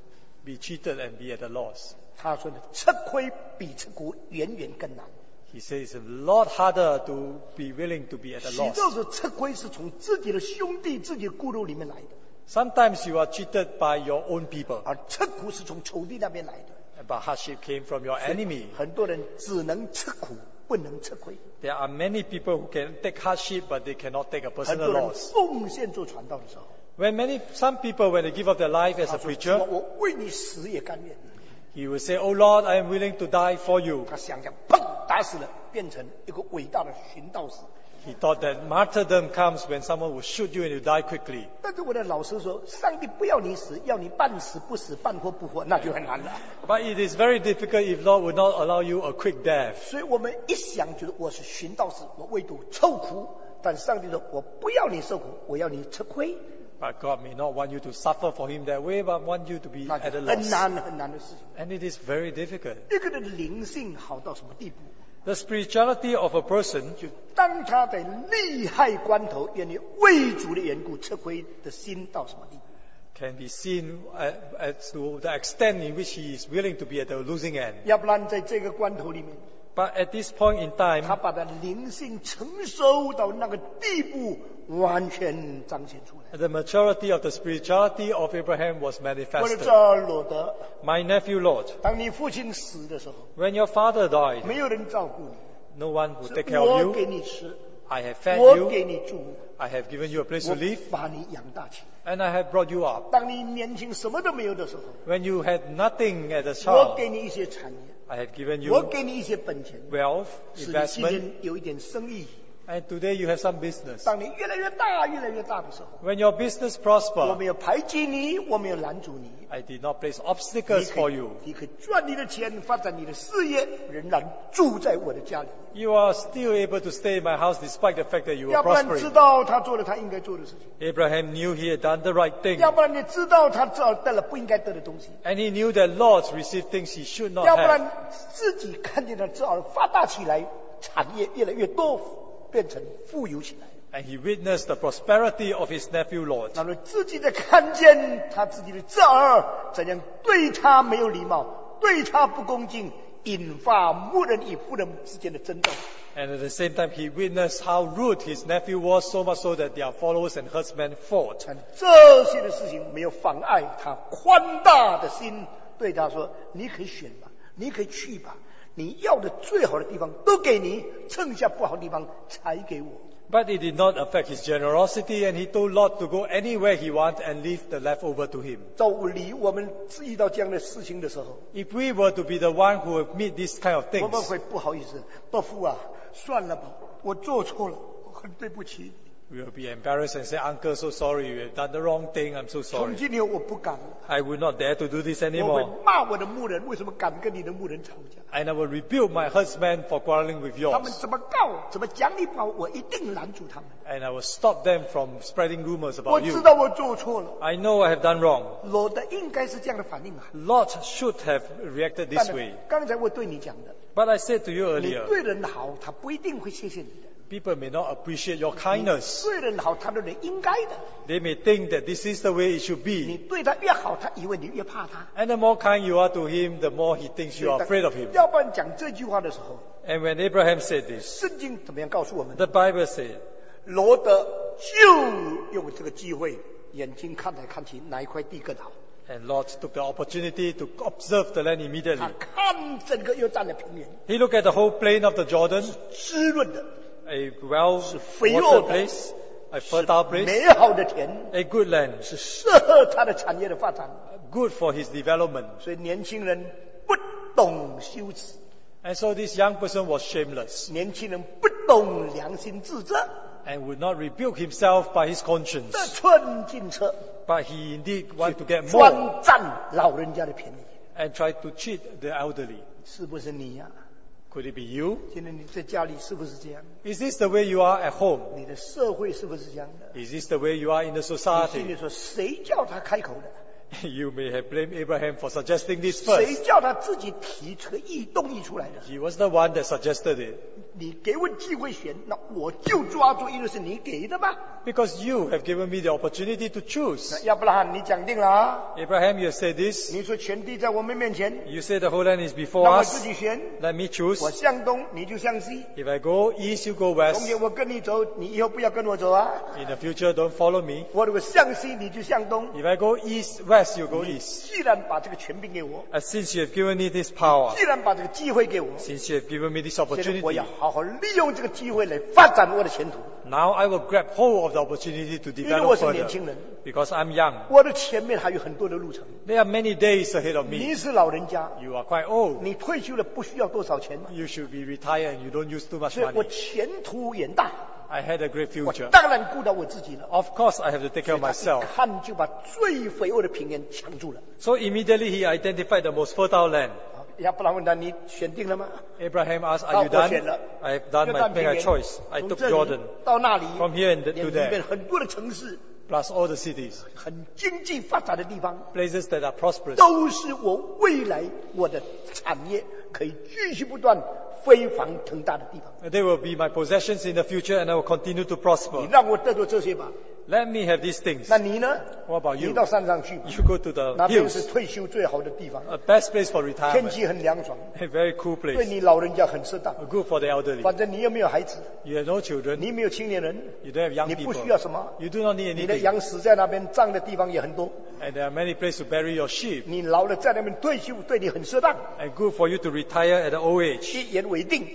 be cheated and be at a loss? 他说呢，吃亏比吃苦远远更难。 He says it's a lot harder to be willing to be at a 许多 loss. 时候吃亏是从自己的兄弟、自己的骨肉里面来的， Sometimes you are cheated by your own people, 而吃苦是从仇敌那边来的。 but hardship came from your enemy. 很多人只能吃苦，不能吃亏。 There are many people who can take hardship, but they cannot take a 很 personal 多人 loss. 奉献做传道的时候， When many, some people, when they give up their life as 他 a 说：“主啊 preacher, 我为你死也甘愿。” he will say, "Oh Lord, I am willing to die for you." 他想想，砰，打死了，变成一个伟大的寻道士。 He thought that martyrdom comes when someone will shoot you and you die quickly. 但是我的老师说，上帝不要你死，要你半死不死，半活不活，那就很难了。 But it is very difficult if Lord will not allow you a quick death. 所以我们一想，觉得我是寻道士，我为主受苦，但上帝说，我不要你受苦，我要你吃亏， But God may not want you to suffer for Him that way, but want you to be 那 at 就 a 很 loss. 难很难的事情。 And it is very difficult. 一个人的灵性好到什么地步？ The spirituality of a person, 就当他在利害关头，愿意为主的缘故吃亏的心到什么地步？ can be seen uh, as to the extent in which he is willing to be at the losing end. 要不然在这个关头里面， But at this point in time, 他把他灵性成熟到那个地步，完全彰显出来。 the maturity of the spirituality of Abraham was 我的 manifested. 这儿罗德， My nephew Lord, 当你父亲死的时候， when your father died, 没有人照顾你， no one would 是 take care of 我 you. 给你吃， I have fed 我 you, 给你住， I have given you a place 我 to live, 把你养大起来。 and I have brought you up. 当你年轻什么都没有的时候， When you had nothing as a 我 child, 给你一些产业， I have given 我 you 给你一些本钱， wealth, 使你今 investment, 天有一点生意。 and today you have some business. 当你越来越大、越来越大的时候， When your business 我 prosper, 没有排挤你，我没有拦阻你。 I did not place 你 obstacles 可 for 以 you. 你可以赚你的钱，发展你的事业，仍然住在我的家里。 You are still able to stay in my house despite the fact that you 要 are 不然知 prospering. 道他做了他应该做的事情， Abraham knew he had done the right thing, 要不然你知道他这得了不应该得的东西， and he knew that Lot received things he should not 要不 have. 然自己看见他这儿发大起来，产业越来越多，变成富有起来。 And he witnessed the prosperity of his nephew Lot. 然后自己在看见他自己的侄儿怎样对他没有礼貌，对他不恭敬，引发牧人与妇人之间的争斗。 And at the same time, he witnessed how rude his nephew was, so much so that their followers and herdsmen fought. 但这些的事情没有妨碍他宽大的心，对他说：“你可以选吧，你可以去吧，你要的最好的地方都给你，剩下不好的地方才给我。” But it did not affect his generosity, and he told Lot to go anywhere he wanted and leave the leftover to him. 照理我们遇到这样的事情的时候， If we were to be the one who would meet these kind of 我们 things, 会不好意思，伯父啊，算了吧，我做错了，我很对不起。 we will be embarrassed and say, Uncle, so sorry, we have done the wrong thing, I'm so 从 sorry. 今以后我不敢了， I will not dare to do this 我会 anymore. 骂我的牧人，为什么敢跟你的牧人吵架？ And I will rebuke my herdsmen for quarreling with 他们 yours. 怎么告，怎么讲你不好，我一定拦住他们。 And I will stop them from spreading rumors 我 about 知 you. 道我做错了， I know I have done wrong. 罗德应该是这样的反应啊。 Lot should have reacted 但 this 是 way. 刚才我对你讲的， But I said to you 你 earlier, 对人好，他不一定会谢谢你的。 people may not appreciate your kindness. 对人好，他认为应该的。 They may think that this is the way it should 你 be. 对他越好，他以为你越怕他。 And the more kind you are to him, the more he thinks you are afraid of him. 要不然讲这句话的时候， And when Abraham said this, 圣经怎么样告诉我们？ the Bible said, 罗德就用这个机会，眼睛看来看去，哪一块地更好？ and Lot took the opportunity to observe the land 他 immediately. 看整个约旦的平原， He looked at the whole plain of the Jordan, 滋润的， a well 肥沃 watered 的， place, a fertile place, 美好的田， a good land, 是适合他的产业的发展。 good for his development. 所以年轻人不懂羞耻， And so this young person was shameless 年轻人不懂良心自责， and would not rebuke himself by his 得 conscience. 寸进尺， But he indeed wanted to get more 专占老人家的便宜， and tried to cheat the elderly. 是不是你呀、 Could it be you? 今天你在家里是不是这样？ Is this the way you are at home? 你的社会是不是这样的？ Is this the way you are in the 你心 society? 里说，谁叫他开口的？ You may have blamed Abraham for suggesting this 谁 first. 叫他自己提这个异动议出来的？ He was the one that suggested it. 你给我机会选，那我就抓住，因为是你给的嘛。 Because you have given me the opportunity to choose. 那亚伯拉罕，你讲定了啊！ Abraham, you have said this. 你说全地在我们面前， You say the whole land is before 让我自 us. 己选。 Let me choose. 我向东，你就向西。 If I go east, you go 中 west. 间我跟你走，你以后不要跟我走啊！ In the future, don't follow me. 我如果向西，你就向东。 If I go east, west, you go east. 既然把这个权柄给我， And since you have given me this power, 既然把这个机会给我， since you have given me this 现在我 opportunity, 要好好利用这个机会来发展我的前途。 now I will grab hold of the opportunity to 因为我 develop 是年 further. 轻人， Because I'm young. 我的前面还有很多的路程。 There are many days ahead of me. 你是老人家， You are quite old. 你退休了不需要多少钱， You should be retired and you don't use too much 所以我 money. 前途远大， I had a great 我 future. 当然顾到我自己了。 Of course, I have to take care of 他 myself. 一看就把最肥沃的平原抢住了。 So immediately he identified the most fertile land. 亚伯拉罕问他：“你选定了吗？” Abraham asked, 好， are you 我选 done? 了。 I have done 约 my 旦平 made a 原 choice. I 从 took 这里 Jordan 到那里， from here and 里 to 面 there, 很多的城市， plus all the cities, 很经济发达的地方， places that are prosperous. 都是我未来我的产业可以继续不断飞黄腾达的地方。 They will be my possessions in the future and I will continue to 你 prosper. 让我得到这些吧， Let me have these things. 那你呢？ What about 你 you? 到山上去， You go to the 那边是 hills, 退休最好的地方， a best place for 天 retirement, 气很凉爽， a very cool 对 place, 你老人家很适当。 good for the elderly. 反正你又没有孩子， You have no children, 你没有青年人， you don't have young 你不 people, 需要什么， you do not need 你的 anything, 羊死在那边，葬的地方也很多。 and there are many places to bury your sheep, 你老了在那边退休，对你很适当， and good for you to retire at an old age. 一言为定。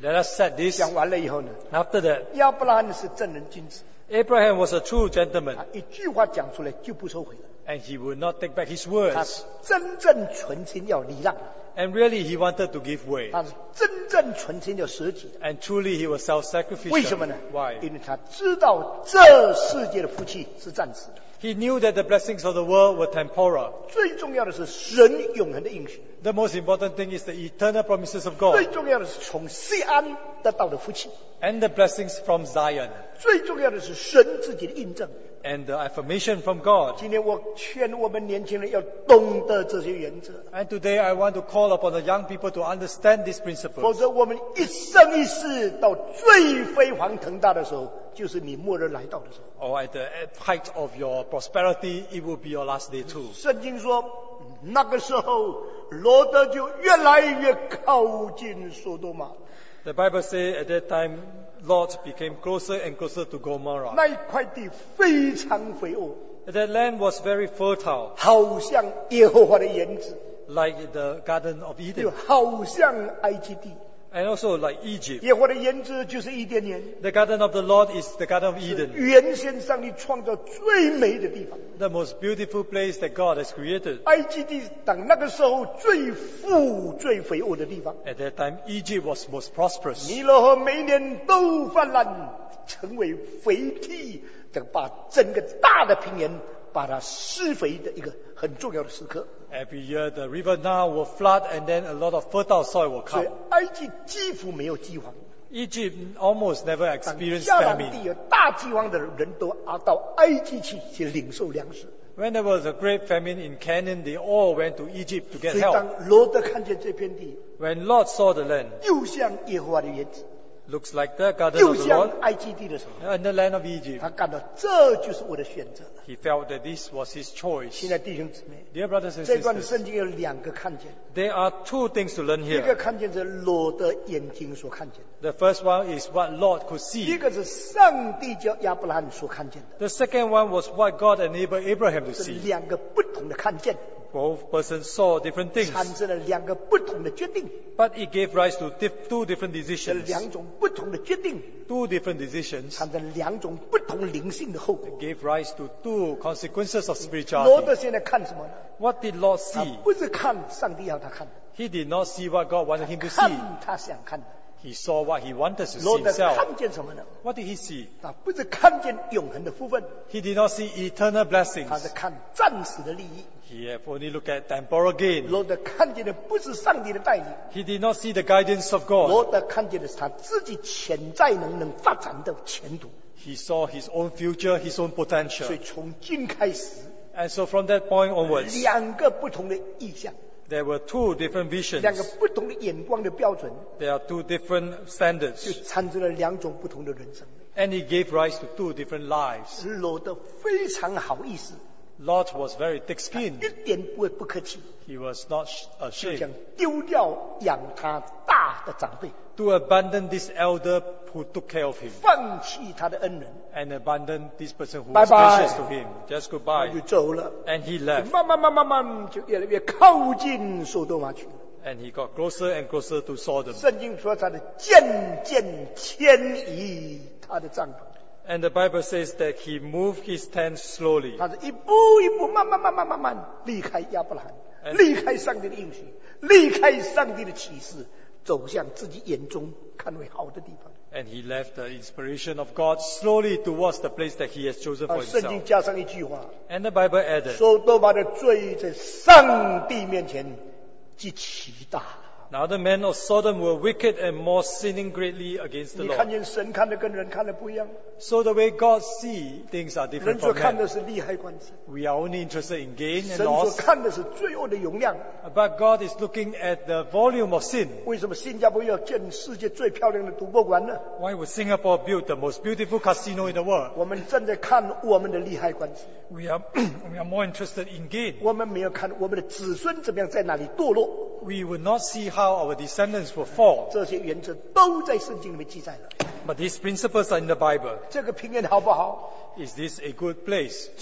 Let us set this. 讲完了以后呢， After that, 亚伯拉罕是正人君子， Abraham was a true gentleman, 他一句话讲出来就不收回了， and he would not take back his 他 words. 真正存心要礼让， And really, he wanted to give way. 他是真正存心要舍己的。 And truly, he was self-sacrificial. 为什么呢？ Why? 因为他知道这世界的福气是暂时的， He knew that the blessings of the world were temporal. 最重要的是神永恒的应许， The most important thing is the eternal promises of 最 God 重要的是从西安得到的福气， and the blessings from Zion 最重要的是神自己的印证。 and the affirmation from God. 今天我劝我们年轻人要懂得这些原则， And today, I want to call upon the young people to understand these 否 principles. 则我们一生一世到最飞黄腾达的时候，就是你末日来到的时候。 Or at the height of your prosperity, it will be your last day too. 圣经说，那个时候罗德就越来越靠近索多玛， The Bible says at that time, Lot became closer and closer to Gomorrah. 那一块地非常肥沃， That land was very fertile, 好像耶和华的园子， like the Garden of 又 Eden, 好像埃及地。 and also like Egypt. 耶和华的园子就是伊甸园， The Garden of the Lord is the Garden of Eden, 原先上帝创造最美的地方。 the most beautiful place that God has created. 埃及地当那个时候最富最肥沃的地方， At that time, Egypt was most prosperous. 尼罗河每年都泛滥，成为肥地，等把整个大的平原把它施肥的一个很重要的时刻。 Every year, the river Nile will flood, and then a lot of fertile soil will 所以 come. 埃及几乎没有饥荒， Egypt almost never 当 experienced 迦南 famine. 地有大饥荒的人都啊到埃及去去领受粮食。 When there was a great famine in Canaan, they all went to Egypt to 所 get 以 help. 当罗德看见这片地， When Lot saw the land, 又像耶和华的园子， looks like the garden 又 of the 像 Lord 埃及地的时候， and the land of Egypt. 他感到这就是我的选择了。 He felt that this was his 亲 choice. 爱的弟兄姊妹， Dear brothers and 这段 sisters, 圣经有两个看见， there are two things to learn 一个 here. 看见是罗德眼睛所看见的， The first one is what Lot could 一 see. 个是上帝叫亚伯拉罕所看见的， The second one was what God enabled Abraham to 是 see. 两个不同的看见， Both persons saw different things, 产生了两个不同的决定， but it gave rise to diff- two different 这 decisions. 两种不同的决定 Two different decisions 产生两种不同灵性的后果。 gave rise to two consequences of 罗 spirituality. 德现在看什么呢？ What did Lot 他 see? 不是看上帝要他看的， He did not see what God wanted him to see. 看他想看的。 He saw what he wanted to see 罗德 himself. 看见什么呢？ What did he see? 他不是看见永恒的福分， He did not see eternal 他 blessings. 是看暂时的利益。 He have only looked at temporal gain. 罗德看见的不是上帝的带领， He did not see the guidance of 罗 God. 德看见的是他自己潜在能能发展的前途。 He saw his own future, his own 所 potential. 以从今开始， And so from that point onwards, 两个不同的意向， there were two different 两个 visions. 不同的眼光的标准， There are two different 就 standards. 产生了两种不同的人生。 And it gave rise to two different lives. 罗德非常好意思， Lot was very 一 thick-skinned. 点不会不客气， He was not sh- 就想 ashamed 丢掉养他大的长辈， to abandon this elder who took care of him 放弃他的恩人， and abandon this person who Bye was bye. gracious to him. Just 他 goodbye. 就走了。 And he left. 慢慢慢慢慢慢就越来越靠近索多玛去了。 And he got closer and closer to Sodom. 圣经说他的渐渐迁移他的帐篷， And the Bible says that he moved his tent slowly. 他是一步一步慢慢慢慢慢慢离开亚伯拉罕， 嗯离开上帝的应许，离开上帝的启示，走向自己眼中看为好的地方。 And he left the inspiration of God slowly towards the place that he has chosen 啊， for 圣经 himself. 加上一句话： And the Bible added, 索多玛的罪在上帝面前极其大。 now the men of Sodom were wicked and more sinning greatly against the 你看 Lord. 见神看的跟人看的不一样， So the way God sees things are 人 different 所 from 看的 men. 是利害关系， We are only interested in gain 神 and 所 loss. 看的是罪恶的容量。 But God is looking at the volume of sin. 为什么新加坡要建世界最漂亮的赌博馆呢？ Why would Singapore build the most beautiful casino in the world? 我们正在看我们的利害关系， We are, we are more interested in gain. 我们没有看我们的子孙怎么样在哪里堕落。 We will not see how our descendants will fall. 这些原则都在圣经里面记载了。 But these principles are in the Bible. 这个平原好不好？ Is this a good place? 是，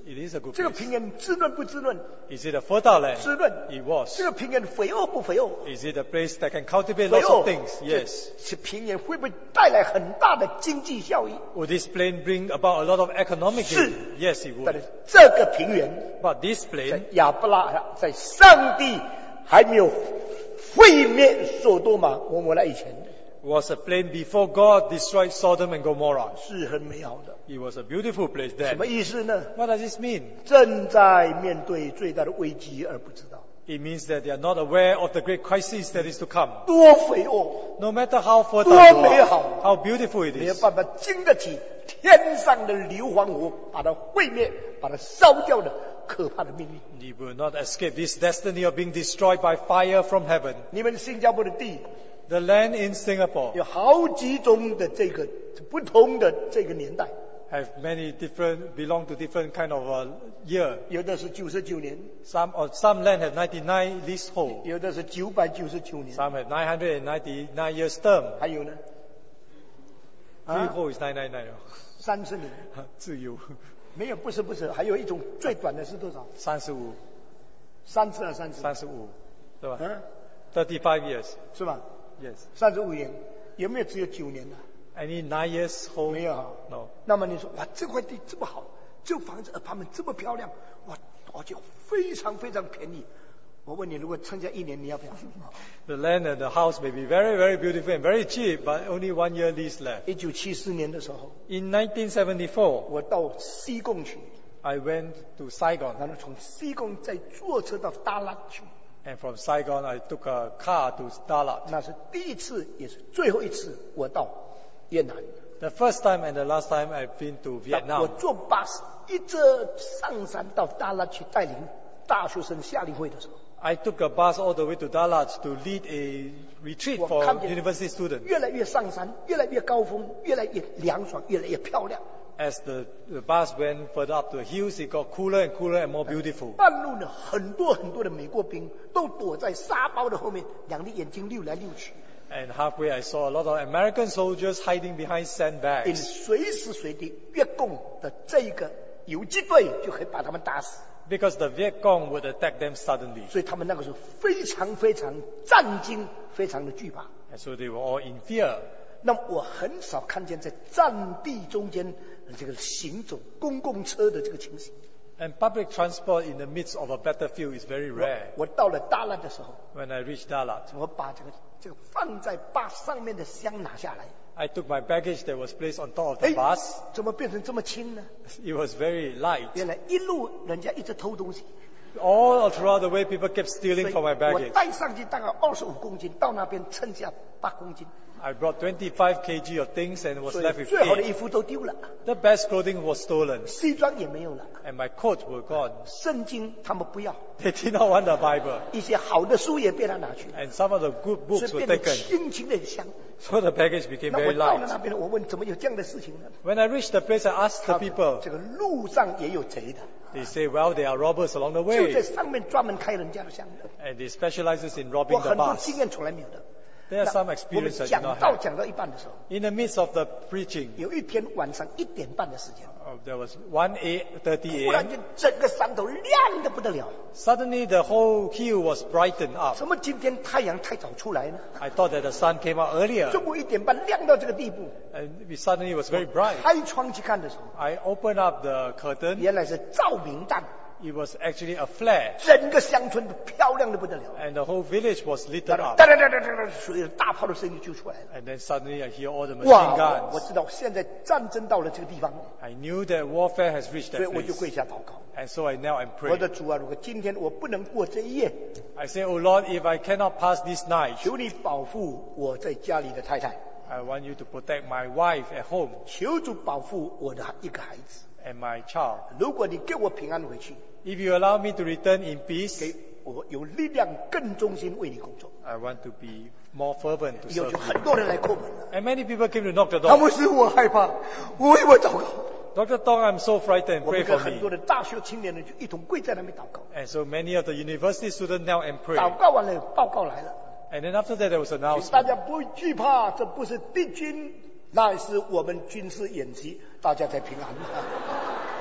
it is a good 这个 place. 平原滋润不滋润？ Is it a fertile land? 滋润。 It was. 这个平原肥沃不肥沃？ Is it a place that can cultivate 肥 lots 沃 of things? 这 Yes. 这平原会不会带来很大的经济效益？ Would this plain bring about a lot of economic 是。 gain? Yes, it 但 would. 是这个平原 But this 在 plain 亚伯拉罕，在上帝还没有毁灭所多玛俄摩拉以前， was a plain before God destroyed Sodom and Gomorrah. 是很美好的。 It was a beautiful place 什 then. 么意思呢？ What does this mean? 正在面对最大的危机而不知道， It means that they are not aware of the great crisis that is to come. 多肥沃， No matter how fertile 多 you 美 are, 好， how beautiful it 没有 is, 办法经得起天上的硫磺火把它毁灭、把它烧掉的可怕的命运。 you will not escape this destiny of being destroyed by fire from heaven. 你们新加坡的地 The land in Singapore 有好几种的这个不同的这个年代， have many different, belong to different kind of uh, year. 有的是九十九年， Some, or some land have ninety-nine leasehold. 有的是九百九十九年， Some have nine hundred ninety-nine years term. 还有呢，啊， Freehold is nine ninety-nine. 三十年， 自由没有，不是不是，还有一种最短的是多少？ 三十五， 三十二三十， 三十五，对吧？ 嗯， thirty-five years. 是吧？ Yes. 三十五年，有没有只有九年的？ Any nine years hold? 没有哈。 No. 那么你说，哇，这块地这么好，这房子 apartment 这么漂亮，哇，而且非常非常便宜。我问你，如果参加一年，你要不要？ The land and the house may be very, very beautiful and very cheap, but only one year lease left. 一九七四年的时候， In nineteen seventy-four, 我到西贡去， I went to Saigon, 然后从西贡再坐车到达拉去， and from Saigon I took a car to Dalat. 那是第一次，也是最后一次我到越南。 The first time and the last time I've been to 我 Vietnam. 坐巴士一直上山到达拉去带领大学生夏令会的时候， I took a bus all the way to Dalat to lead a retreat 我 for 看见 university students. 越来越上山，越来越高峰，越来越凉爽，越来越漂亮。 As the, the bus went further up the hills, it got cooler and cooler and more beautiful. 半路呢，很多很多的美国兵都躲在沙包的后面，两只眼睛溜来溜去。 And halfway I saw a lot of American soldiers hiding behind 因 sandbags. 随时随地越共的这一个游击队就可以把他们打死， Because the Viet Cong would attack them suddenly. 所以他们那个时候非常非常战惊，非常的惧怕。 And so they were all in fear. 那么我很少看见在战地中间这个行走公共车的这个情形。 And public transport in the midst of a battlefield is very 我 rare. 我到了大拉的时候， When I reached Dalat, 我把这个这个放在巴士上面的箱拿下来， I took my baggage that was placed on top of 哎 the bus. 怎么变成这么轻呢？ It was very light. 原来一路人家一直偷东西， All throughout the way, people kept 所 stealing 以 from my 我 baggage. 带上去大概二十五公斤，到那边剩下八公斤， I brought twenty-five kilograms of things and was 所 left 以 with 最好的 eight. 衣服都丢了， The best clothing was stolen, 西装也没有了， and my coats were gone. 圣经他们不要， They did not want the Bible, 一些好的书也被他拿去了， and some of the good 所 books 以 were 变得 taken. 轻轻的香。 So the baggage became 那我 very 到了 light. 那边，我问怎么有这样的事情呢？ When I reached the place, I asked the 他 people. 这个路上也有贼的， They say, well, there are robbers along the 就在 way, 上面专门开人家的箱的。 and they specializes in 我 robbing the 很多 bus. 经验从来没有的。 There are some 我们 experience I 讲 did not 到 have. 讲到一半的时候， In the midst of the preaching, 有一天晚上一点半的时间， uh, there was one thirty 忽然 a.m. 间整个山头亮得不得了。 Suddenly, the whole hill was brightened up. 什么今天太阳太早出来呢？ I thought that the sun came out earlier, 中午一点半亮到这个地步， and it suddenly it was very bright. 开窗去看的时候， I opened up the curtain. 原来是照明弹， It was actually a flare, 整个乡村都漂亮得不得了。 and the whole village was lit 哒哒 up. 哒哒哒哒，所有大炮的声音就出来了。 And then suddenly I hear all the machine 哇！我 guns. 知道现在战争到了这个地方， I knew that warfare has reached 所以 that 我就 place. 跪下祷告。 And so I knelt and 我 prayed. 的主啊，如果今天我不能过这一夜， I say, Oh Lord, if I cannot pass this night, 求你保护我在家里的太太， I want you to protect my wife at home 求主保护我的一个孩子。 and my child. 如果你给我平安回去， If you allow me to return in peace, 给我有力量更忠心为你工作。 I want to be more fervent to 有 serve 就 you. 很多人来叩门了， And many people came to knock the 他 door. 们使我害怕，我为我祷告。 Doctor Tong, I'm so frightened. 我 Pray 们跟 for 很多 me. 的大学青年人就一同跪在那边祷告。 And so many of the university students knelt and 祷 prayed. 告完了，报告来了， And then after that, there was 请 announcement. 大家不惧怕，这不是敌军，那是我们军事演习，大家才平安。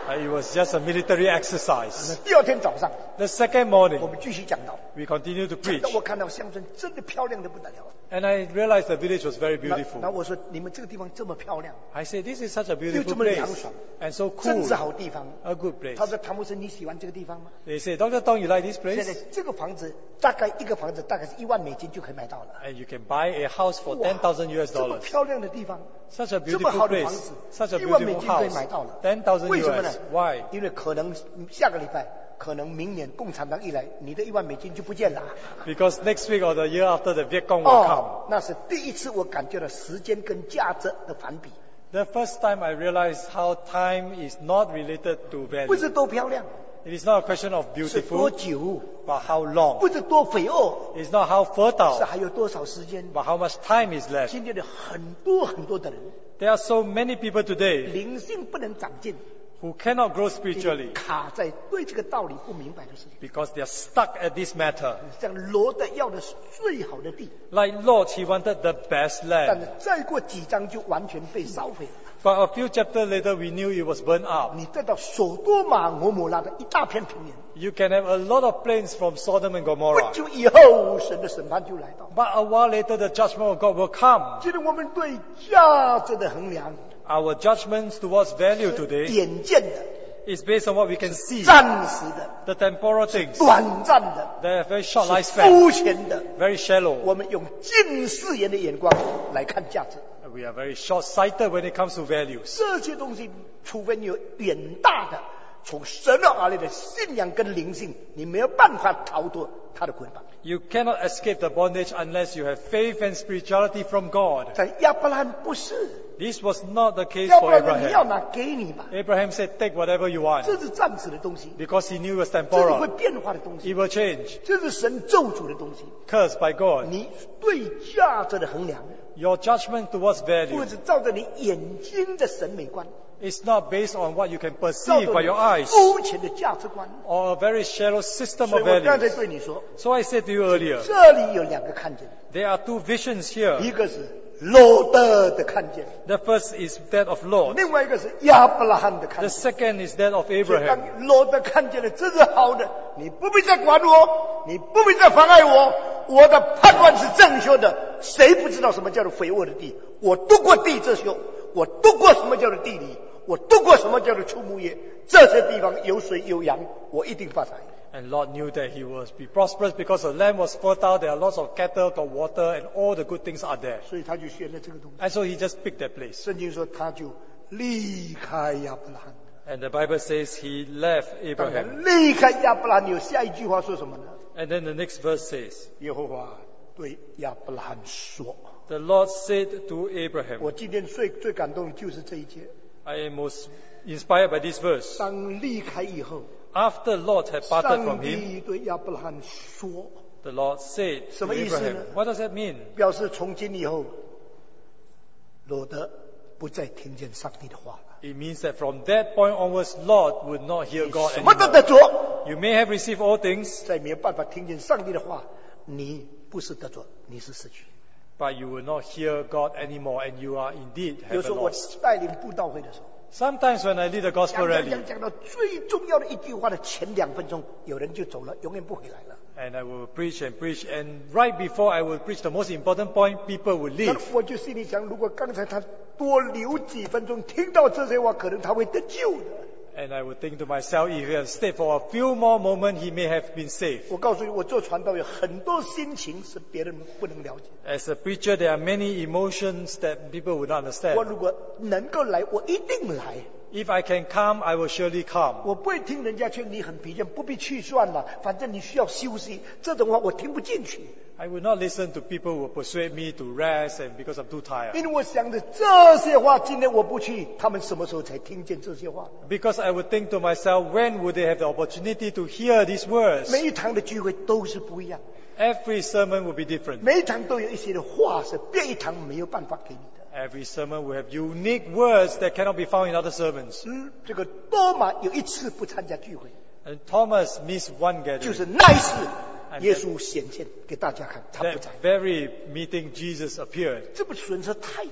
Uh, it was just a military exercise. 第二天早上， The second 我 morning, 们继续讲到， we continued to 讲 preach. 到我看到乡村真的漂亮的不得了。 And I realized the village was very 那 beautiful. 那我说你们这个地方这么漂亮， I said, this is such a 又 beautiful 这么凉 place 爽， and so 真 cool, 是好地方。 a good place. 他说谭牧师你喜欢这个地方吗？ They said, Doctor Tong, you like this 现在 place? 这个房子大概一个房子大概是一万美金就可以买到了。 And you can buy a house for 哇 ten thousand U S 这么 dollars. 漂亮的地方， Such a 这么 beautiful 好的房 place, 子， such a 一万美 beautiful 金可以 house. 买到了。 ten thousand 为 U 什么呢 S. Why? 因为可能下个礼拜，可能明年共产党一来，你的一万美金就不见了。 Because next week or the year after, the Viet Cong will come. 哦，那是第一次我感觉到时间跟价值的反比， The first time I realized how time is not related to 不 value. 是多漂亮， It is not a question of 是多 beautiful, 久， but how long. 不是多肥沃， It's not how 是 fertile, 还有多少时间。 but how much time is left. 今天的很多很多的人， There are so many people today 灵性不能长进， who cannot grow spiritually 卡在对这个道理不明白的事情。 because they are stuck at this matter. 像罗德要的是最好的地， Like Lot, he wanted the best 但 land. 是再过几章就完全被烧毁了。 But a few chapters later, we knew it was burned up. 你得到索多玛、俄摩拉的一大片平原， You can have a lot of plains from Sodom and 不 Gomorrah. 久以后，神的审判就来到。 But a while later, the judgment of God will come. 今天我们对价值的衡量， Our judgments towards value today 眼见的、 is based on what we can see, 暂时的、 the temporal things. 短暂的、 They have very short 是 lifespan, 肤浅的。 very shallow. 我们用近视眼的眼光来看价值， We are very short-sighted when it comes to values. 这些东西，除非你有远大的从神而来的信仰跟灵性，你没有办法逃脱他的捆绑。 You cannot escape the bondage unless you have faith and spirituality from God. 但亚伯拉罕不是， This was not the case 亚伯 for 拉罕你要 Abraham. 拿给你吧， Abraham said, take whatever you want, 这是暂时的东西， because he knew it was 这是会 temporal. 变化的东 It 西， will change. 这是神咒诅的东西。 Cursed by God. 你对价值的衡量， Your judgment towards 不 value 是照着你眼睛的审美观， is not based on what you can 照 perceive 着 by 你 your eyes 肤浅的价值观。 or a very shallow system 所以 of 我刚才 values. 对你说， So I said to you earlier, 这里有两个看见， there are two visions here. 一个是罗德的看见， The first is that of Lot. 另外一个是亚伯拉罕的看 The 见。 second is that of 所以 Abraham. 当罗德看见了，这是好的，你不必再管我，你不必再妨碍我，我的判断是正确的。谁不知道什么叫做肥沃的地？我读过地质学，我读过什么叫做地理，我读过什么叫做畜牧业，这些地方有水有羊，我一定发财。 And Lot knew that he was be prosperous because the land was fertile, there are lots of cattle, got water, and all the good things are there. 所以他就选了这个东西。 And so he just picked that place. 圣经说，他就离开亚伯拉罕。 And the Bible says he left 当 Abraham. 然，离开亚伯拉罕有下一句话说什么呢？ And then the next verse says, 耶和华对亚伯拉罕说 the Lord said to：“ Abraham, 我今天最最感动的就是这一节。 I am most inspired by this verse. 当离开以后， After Lot had parted 上 from him, 帝对亚伯拉罕说， the Lord said to 什么意思呢？ Abraham, what does that mean? 表示从今以后，罗德不再听见上帝的话了。 It means that from that point onwards, Lot would not hear God 什么都 anymore. 得着， You may have received all things, 再没有办法听见上帝的话，你不是得着，你是失去。 but you will not hear God anymore, and you are indeed 有 have 时 a 候我 loss. 带领布道会的时候， Sometimes when I lead a 讲 gospel 讲 rally, 讲讲到最重要的一句话的前两分钟，有人就走了，永远不回来了。 and I will preach and preach, and right before I will preach the most important point, people will 那 leave. 我就心里想，如果刚才他多留几分钟，听到这些话，可能他会得救的。 And I would think to myself, if he had stayed for a few more moments, he may have been saved. 我告诉你，我做传道有很多心情是别人不能了解。 As a preacher, there are many emotions that people would not 我 understand. 如果能够来，我一定来。 If I can come, I will surely come. 我不会听人家劝你很疲倦，不必去算了，反正你需要休息。这种话我听不进去， I will not listen to people who persuade me to rest and because I'm too tired. 因为我想着这些话，今天我不去，他们什么时候才听见这些话？ Because I would think to myself, when would they have the opportunity to hear these words? 每一堂的聚会都是不一样， Every sermon will be different. 每一堂都有一些的话是别一堂没有办法给你的。 Every sermon will have unique words that cannot be found in other sermons. 嗯，这个多马有一次不参加聚会， And Thomas missed one 就 gathering. 是那一次耶稣显现给大家看，他不 That 在， very meeting Jesus appeared. 这不损失太大了。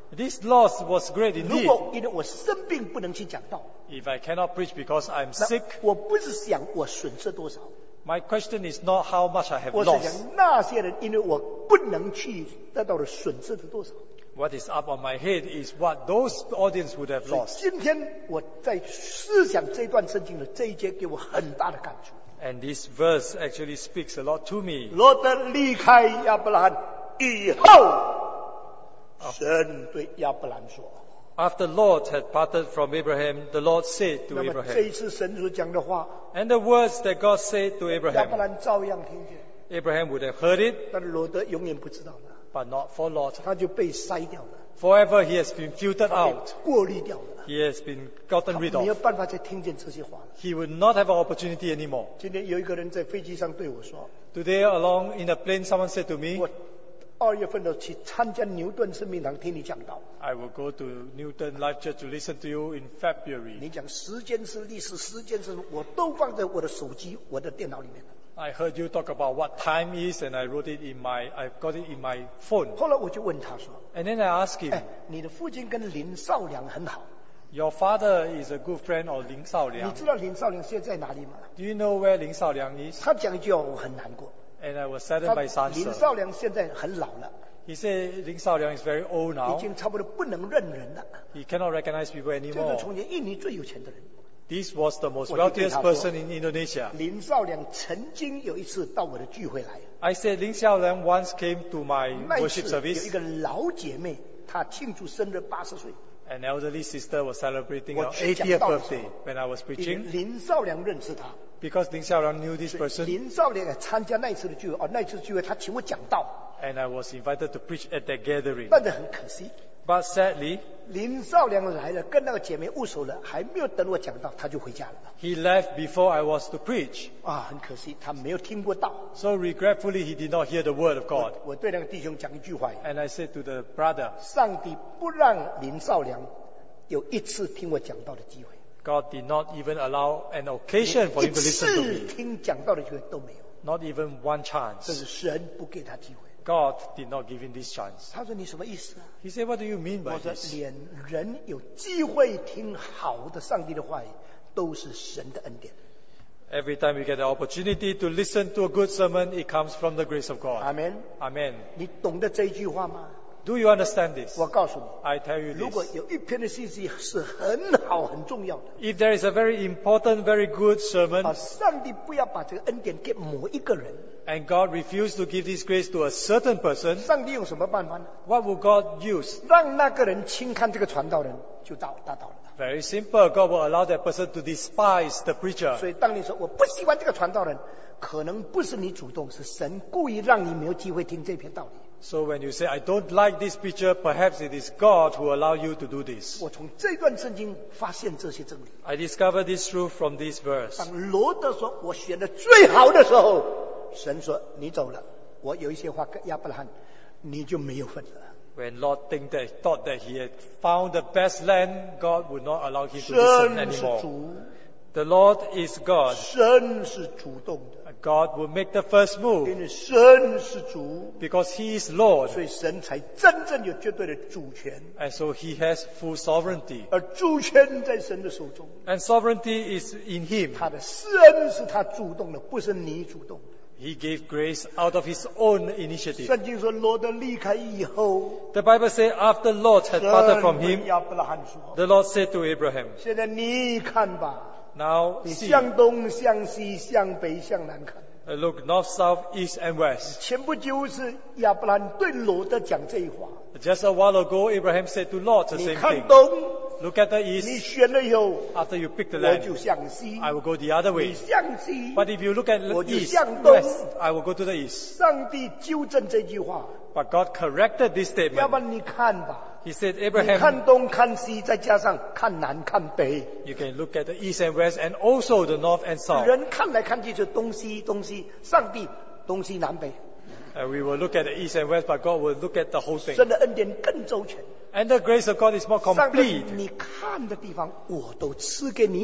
This loss was great 如 indeed. 果因为我生病不能去讲道， If I cannot preach because I'm 那 sick, 我不是想我损失多少， my question is not how much I have 我是 lost. 想那些人因为我不能去得到的损失是多少。 What is up on my head is what those audience would have 所以 lost. 今天我在思想这段圣经的这一节，给我很大的感触。 And this verse actually speaks a lot to me. 罗德离开亚伯兰以后，神对亚伯兰说。 After Lot had parted from Abraham, the Lord said 那 to 么这 Abraham, 一次神所讲的话， and the words that God said to 亚伯 Abraham, 兰照样听见， Abraham would have heard it, 但是罗德永远不知道了， but not for Lot. 他就被筛掉了， Forever he has been filtered 他被 out. 过滤掉了， He has been gotten 他 rid 没有 of. 办法再听见这些话了。 He would not have an opportunity anymore. 今天有一个人在飞机上对我说， Today along in the plane, someone said to me, 我二月份的去参加牛顿生命堂听你讲道， I will go to Newton Life Church to listen to you in February. 你讲时间是历史，时间是我都放在我的手机、我的电脑里面了。 I heard you talk about what time is, and I wrote it in my, I got it in my phone. 后来我就问他说， And then I asked him, 哎，你的父亲跟林少良很好， your father is a good friend of Ling 你 Shaoliang. 知道林少良现在在哪里吗？ Do you know where Ling Shaoliang is? 他讲一句话我很难过， And I was saddened 他 by his 林 answer. 少良现在很老了， He said Ling Shaoliang is very old 已 now. 经差不多不能认人了。 He cannot recognize people 这是 anymore. 从前印尼最有钱的人。 This was the most 我就对 wealthiest 他说， person in Indonesia. 林少良曾经有一次到我的聚会来， I said Ling Xiaoliang once came to my 那一 worship 次有一 service. 个老姐妹，她庆祝生日八十岁， An elderly sister was celebrating her 我去讲 eightieth 道的时候， birthday when I was 因为 preaching. 林少良认识她， Because Ling Xiaoliang knew this person, 林少良也参加那一次的聚会。哦，那一次聚会他请我讲道， and I was invited to preach at that gathering. 但是很可惜， But sadly, 林少良来了，跟那个姐妹握手了，还没有等我讲道，他就回家了。 he left before I was to preach. 啊，很可惜，他没有听过道。 So regretfully, he did not hear the word of God. 我对那个弟兄讲一句话： And I said to the brother, 上帝不让林少良有一次听我讲道的机会， God did not even allow an occasion for 一 him to listen to 次 me. 听讲道的机会都没有， Not even one 这 chance. 是神不给他机会。 God did not give him this chance. 他说你什么意思啊？ He said, what do you mean by 我说 this? 连人有机会听好的上帝的话语，都是神的恩典。 Every time we get the opportunity to listen to a good sermon, it comes from the grace of 阿 God. 门。 Amen. 你懂得这一句话吗？ Do you understand this? 我告诉你， I tell you 如果 this. 有一篇的信息是很好很重要的， If there is a very important, very good 啊， sermon, 上帝不要把这个恩典给某一个人， and God refused to give this grace to a certain person, 上帝用什么办法呢？ what will God use? 让那个人轻看这个传道人，就达达到了。 Very simple. God will allow that person to despise the preacher. 所以当你说我不喜欢这个传道人，可能不是你主动，是神故意让你没有机会听这篇道理。 So when you say, I don't like this preacher, perhaps it is God who allow you to do this. 我从这段圣经发现这些真理。 I discovered this truth from this verse. 当罗德说我选的最好的时候，神说你走了，我有一些话跟亚伯拉罕，你就没有份了。 When Lot think that, thought that he had found the best land, God would not allow him to listen 神是 anymore. 主， The Lord is God. 神是主动的， God will make the first move 因为神是主， because He is Lord. 所以神才真正有绝对的主权， And so He has full sovereignty. 而主权在神的手中。 And sovereignty is in Him. 他的施恩是他主动的，不是你主动的。 He gave grace out of His own initiative. 圣经说，罗德离开以后， The Bible says after Lot had parted from 神对 him, 亚伯拉罕说 the Lord said to Abraham, 现在你看吧， Now 你 see, 向东、向西、向北、向南看。 uh, look north, south, east, and west. 前不久是亚伯拉罕对罗德讲这一话， Just a while ago, Abraham said to Lot the 你 same 看 thing. 东， Look at the 你 east. 选了以后， After you pick the 我 land, 就向西； I will go the other 你 way. 向西。 But if you look at the 我就 east, 向东。 west, I will go to the east. 上帝纠正这句话， But God corrected this 要不 statement. 然你看吧， He said, 你 Abraham, 看东看西，再加上看南看北， you can look at the east and west and also the north and south. 人看来看去就东西东西，上帝东西南北， And we will look at the east and west, but God will look at the whole thing. 神的恩典更周全。 And the grace of God is more 上帝 complete. 你看的地方，我都赐给你。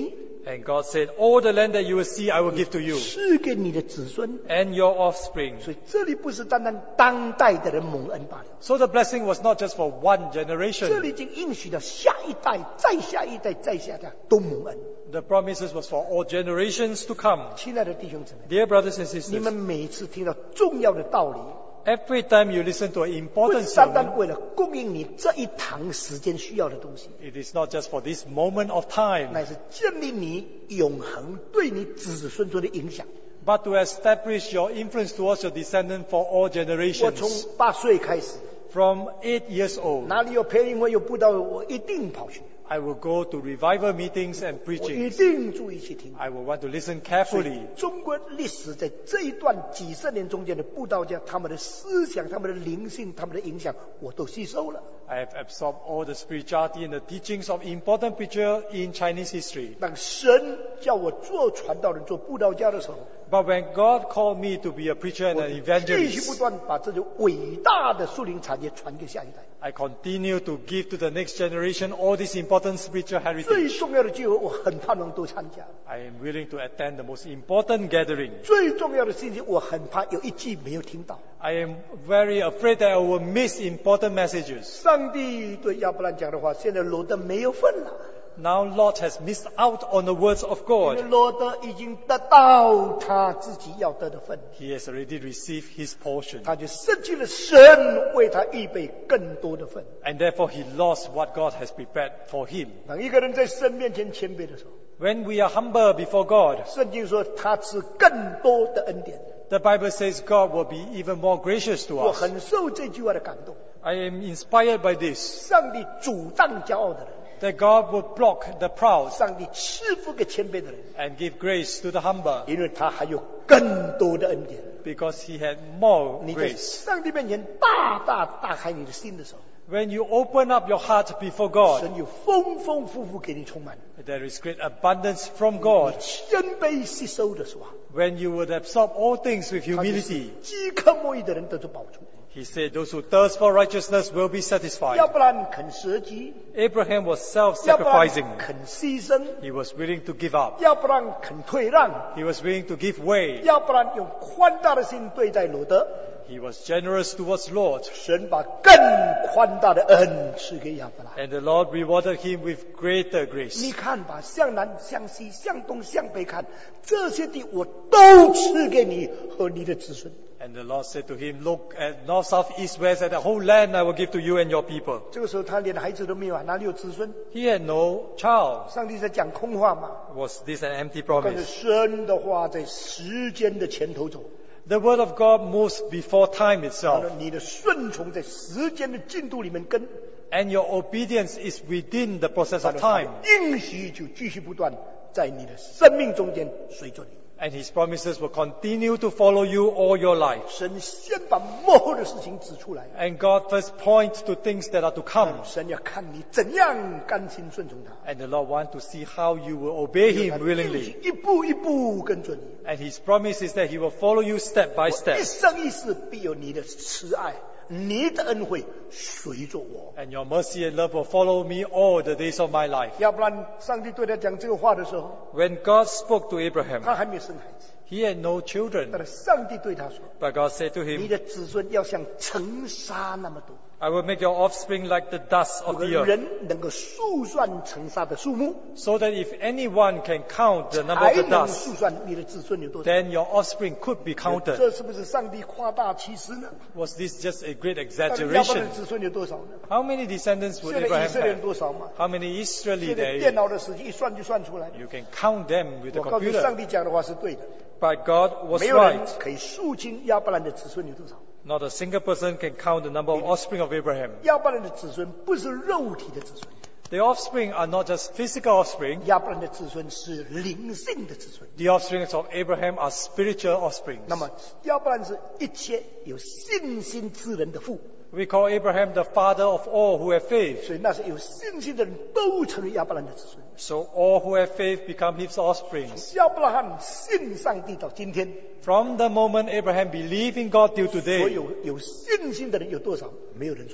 And God said, all the land that you will see, I will give to you 赐给你的子孙。 and your offspring. 所以这里不是单单当代的人蒙恩罢了， So the blessing was not just for one 这 generation. 里已经应许了下一代、再下一代、再下一代都蒙恩。 The promises was for all generations to come. 亲爱的弟兄姊妹， Dear brothers and 你 sisters, 们每次听到重要的道理， every time you listen to an 不 important 是单 sermon, 单为了供应你这一堂时间需要的东西， it is not just for this moment of time, 乃是建立你永恒对你子子孙孙的影响。 but to establish your influence towards your descendant for all 我从 generations. 八岁开始， From eight years old, 哪里有培灵会有布道会，我一定跑去， I will go to revival meetings and 我一 preaching. 定注意去听。 I will want to listen 所 carefully. 以中国历史在这一段几十年中间的布道家，他们的思想、他们的灵性、他们的影响，我都吸收了。 I have absorbed all the spirituality and the teachings of important preacher in Chinese history. 当神叫我做传道人、做布道家的时候， But when God called me to be a preacher and 我 an 继续不 evangelist, 断把这种伟大的树林产业传给下一代。 I continue to give to the next generation all this important spiritual 最 heritage. 重要的聚会，我很怕能都参加； I am willing to attend the most important gathering. 最重要的事情，我很怕有一句没有听到。 I am very afraid that I will miss important messages. 上帝对亚伯兰讲的话，现在罗德没有份了， Now Lot has missed out on the words of 因为 God. 罗德已经得到他自己要得的份， He has already received his portion. 他就失去了神为他预备更多的份。 And therefore he lost what God has prepared for him. 当一个人在神面前谦卑的时候， When we are humble before God, 圣经说他赐更多的恩典。 the Bible says God will be even more gracious to 我 us. 很受这句话的感动。 I am inspired by this, 上帝阻挡骄傲的人， that God will block the proud 上帝赐福给谦卑的人， and give grace to the humble, 因为他还有更多的恩典。 because he had more 你在 grace. 上帝面前大大打开你的心的时候， When you open up your heart before God, 神有丰丰富富给你充满。 there is great abundance from 你 God. 谦卑吸收的时候， When you would absorb all things with 他就是 humility, 饥渴慕义的人得着饱足。 he said, those who thirst for righteousness will be satisfied. 要不然肯舍己， Abraham was 要不然 self-sacrificing. 肯牺牲， He was willing to give up. 要不然肯退让， He was willing to give way. 要不然用宽大的心对待罗德。 He was generous towards Lord. 神把更宽大的恩赐给亚伯拉。 And the Lord rewarded him with greater 你 grace. 看吧，向南、向西、向东、向北看，这些地我都赐给你和你的子孙。 And the Lord said to him, look at north, south, east, west, and the whole land I will give to you and your people. 这个时候他连孩子都没有啊，哪里有子孙？ He had no child. 上帝在讲空话嘛？ Was this an empty 跟着 promise? 神的话在时间的前头走， The word of God moves before time 然 itself. 后你的顺从在时间的进度里面跟， And your obedience is within the process 然 of 后他 time. 应许就继续不断在你的生命中间随着你。 And his promises will continue to follow you all your life. 神先把幕后的事情指出来， And God first points to things that are to come. 神要看你怎样甘心顺从他。 And the Lord wants to see how you will obey him willingly. 一步一步跟着你， And his promise is that he will follow you step by 我 step. 一生一世必有你的慈爱，你的恩惠随着我。 And your mercy and love will follow me all the days of my life. 要不然，上帝对他讲这个话的时候， When God spoke to Abraham, 他还没有生孩子， he had no 但 children. 是上帝对他说 But God said to：“ 你 him, 的子孙要像尘沙那么多。 I will make your offspring like the dust 有 of 个 the earth, 人能够数算尘沙的数目， so that if anyone can count the number 还 of the 能 dust, 数算你的子孙有多少。 then your offspring could be counted. 这是不是上帝夸大其词呢？ Was this just a great 但是亚伯兰 exaggeration? 的子孙有多少呢？ How many descendants would 现在以 Abraham 色列人 have? 多少嘛？ How many Israeli 现在 there 电 is? 脑的时机一算就算出来。 You can count them with the 我告诉你，上 computer. 帝讲的话是对的， But God was 没有人 right. 可以数清亚伯兰的子孙有多少。 Not a single person can count the number of offspring of Abraham. 亚伯兰的子孙不是肉体的子孙， The offspring are not just physical offspring. 亚伯兰的子孙是灵性的子孙。 The offsprings of Abraham are spiritual offsprings. 那么亚伯兰是一切有信心之人的父， We call Abraham the father of all who have faith. 所以那些有信心的人都成为亚伯兰的子孙。 So all who have faith become his offsprings. 亚伯拉罕信上帝到今天， From the moment Abraham believed in God till 所 today, 有有信心的人有多少？没有人算得出来。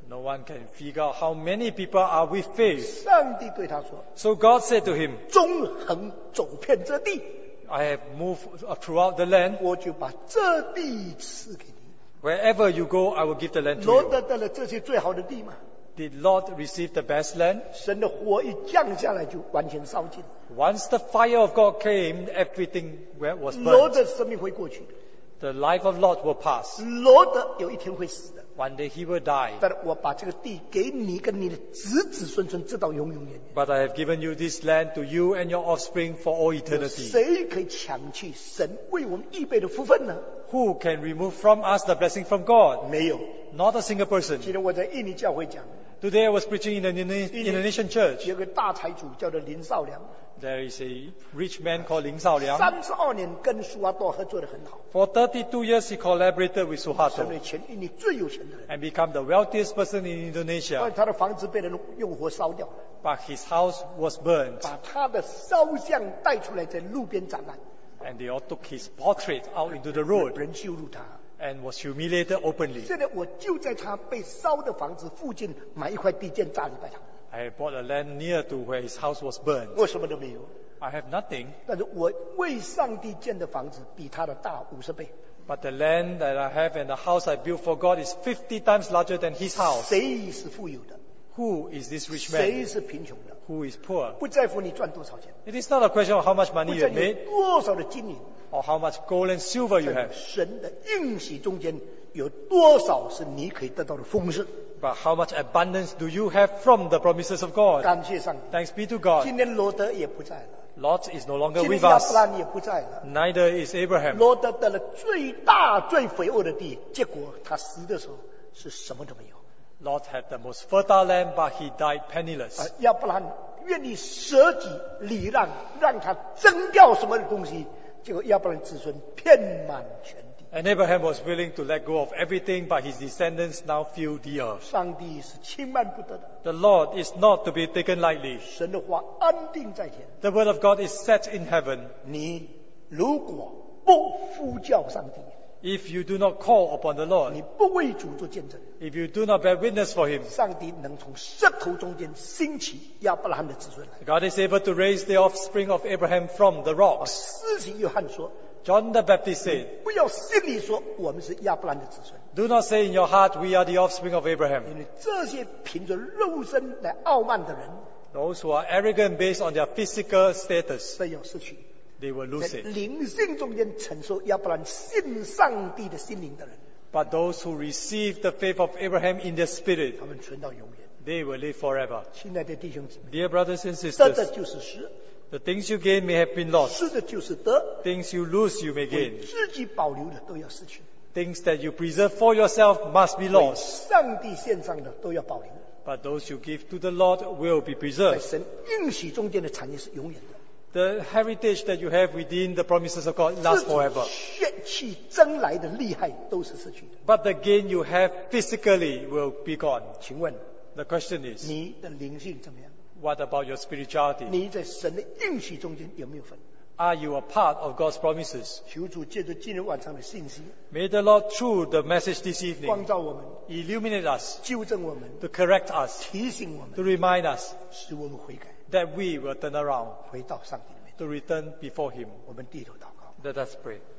No one can figure out how many people are with faith. 上帝对他说 So God said to him, 纵横走遍这地， I have moved throughout the land. 我就把这地赐给你。 Wherever you go, I will give the land to 罗 you. 得得了这些最好的地嘛， Did Lot receive the best land? 神的火一降下来就完全烧尽， Once the fire of God came, everything was 罗 burnt. 得生命会过去的， The life of Lot will pass. 罗得有一天会死的。 One day he will die. 但是我把这个地给你跟你的子子孙孙，直到永永远远。 But I have given you this land to you and your offspring for all eternity. 谁可以抢去神为我们预备的福分呢？ Who can remove from us the blessing from God? 没有。 Not a single person. 今天我在印尼教会讲， Today I was preaching in an Indonesian church. 有个大财主叫做林少良， There is a rich man called Ling Shaoliang. 三十二年跟苏阿多合作的很好， For thirty-two years he collaborated with 成 Suharto 为全印尼最有钱的人。 and become the wealthiest person in 但 Indonesia. 他的房子被人用火烧掉了， But his house was burnt 把他的烧像带出来，在路边展览， and they all took his portrait out into the road 人羞辱他。 and was humiliated openly. 现在我就在他被烧的房子附近买一块地建炸礼拜堂， I bought a land near to where his house was burned. 我什么都没有， I have nothing, 但是我为上帝建的房子比他的大五十倍。 but the land that I have and the house I built for God is fifty times larger than his house. 谁是富有的？ Who is this rich 谁 man? 是贫穷的？ Who is poor? 不在乎你赚多少钱， It is not a question of how much 不 money you 在 have 乎 made 多少的金银， or how much gold and silver you 在 have, 神的应许中间有多少是你可以得到的丰盛。 but how much abundance do you have from the promises of God? 感谢上帝， Thanks be to God. 今天罗德也不在了， Lot is no longer 今天 with 亚 us. 伯兰也不在了。 Neither is Abraham. 罗德得了最大最肥沃的地，结果他死的时候是什么都没有。 Lot had the most fertile land, but he died penniless. 而亚伯兰愿意舍己礼让，让他征掉什么东西，结果亚伯兰子孙遍满全地。 And Abraham was willing to let go of everything, but his descendants now fill the earth. 上帝是轻慢不得的， The Lord is not to be taken lightly. 神的话安定在天。 The word of God is set in heaven. 你如果不呼叫上帝， If you do not call upon the 你 Lord, 不为主做见证， if you do not bear witness for him, 上帝能从石头中间兴起亚伯拉罕的子孙来。 God is able to raise the offspring of Abraham from the rocks. 施洗约翰说 John the Baptist said, 不要心里说我们是亚伯拉罕的子孙， Do not say in your heart, we are the offspring of Abraham. 因为这些凭着肉身来傲慢的人， Those who are arrogant based on their physical status, 都要失去。 they will lose 在 it. 灵性中间承受亚伯兰信上帝的心灵的人， But those who receive the faith of Abraham in their spirit, 他们存到永远。 they will live forever. 亲爱的弟兄姊妹， Dear brothers and 得的 sisters, 就是失， the things you gain may have been lost. 失的就是得， Things you lose, you may 为 gain. 自己保留的都要失去， Things that you preserve for yourself must be 为 lost. 上帝献上的都要保留。 But those you give to the Lord will be 在 preserved. 神应许中间的产业是永远的。 The heritage that you have within the promises of God 自 lasts 己 forever. 血气争来的厉害都是失去的。 But the gain you have physically will be gone. 请问 The question is, 你的灵性怎么样？ what about your spirituality? 你在神的应许中间有没有份？ Are you a part of God's promises? 求主借着今天晚上的信息， May the Lord, through the message this 光 evening, 照我们， illuminate us, 纠正我们， to correct us, 提醒我 to 们， remind us 使我们悔改， that we will turn around, 回到上帝的面前。 to return before Him. 我们低头祷告。 Let us pray.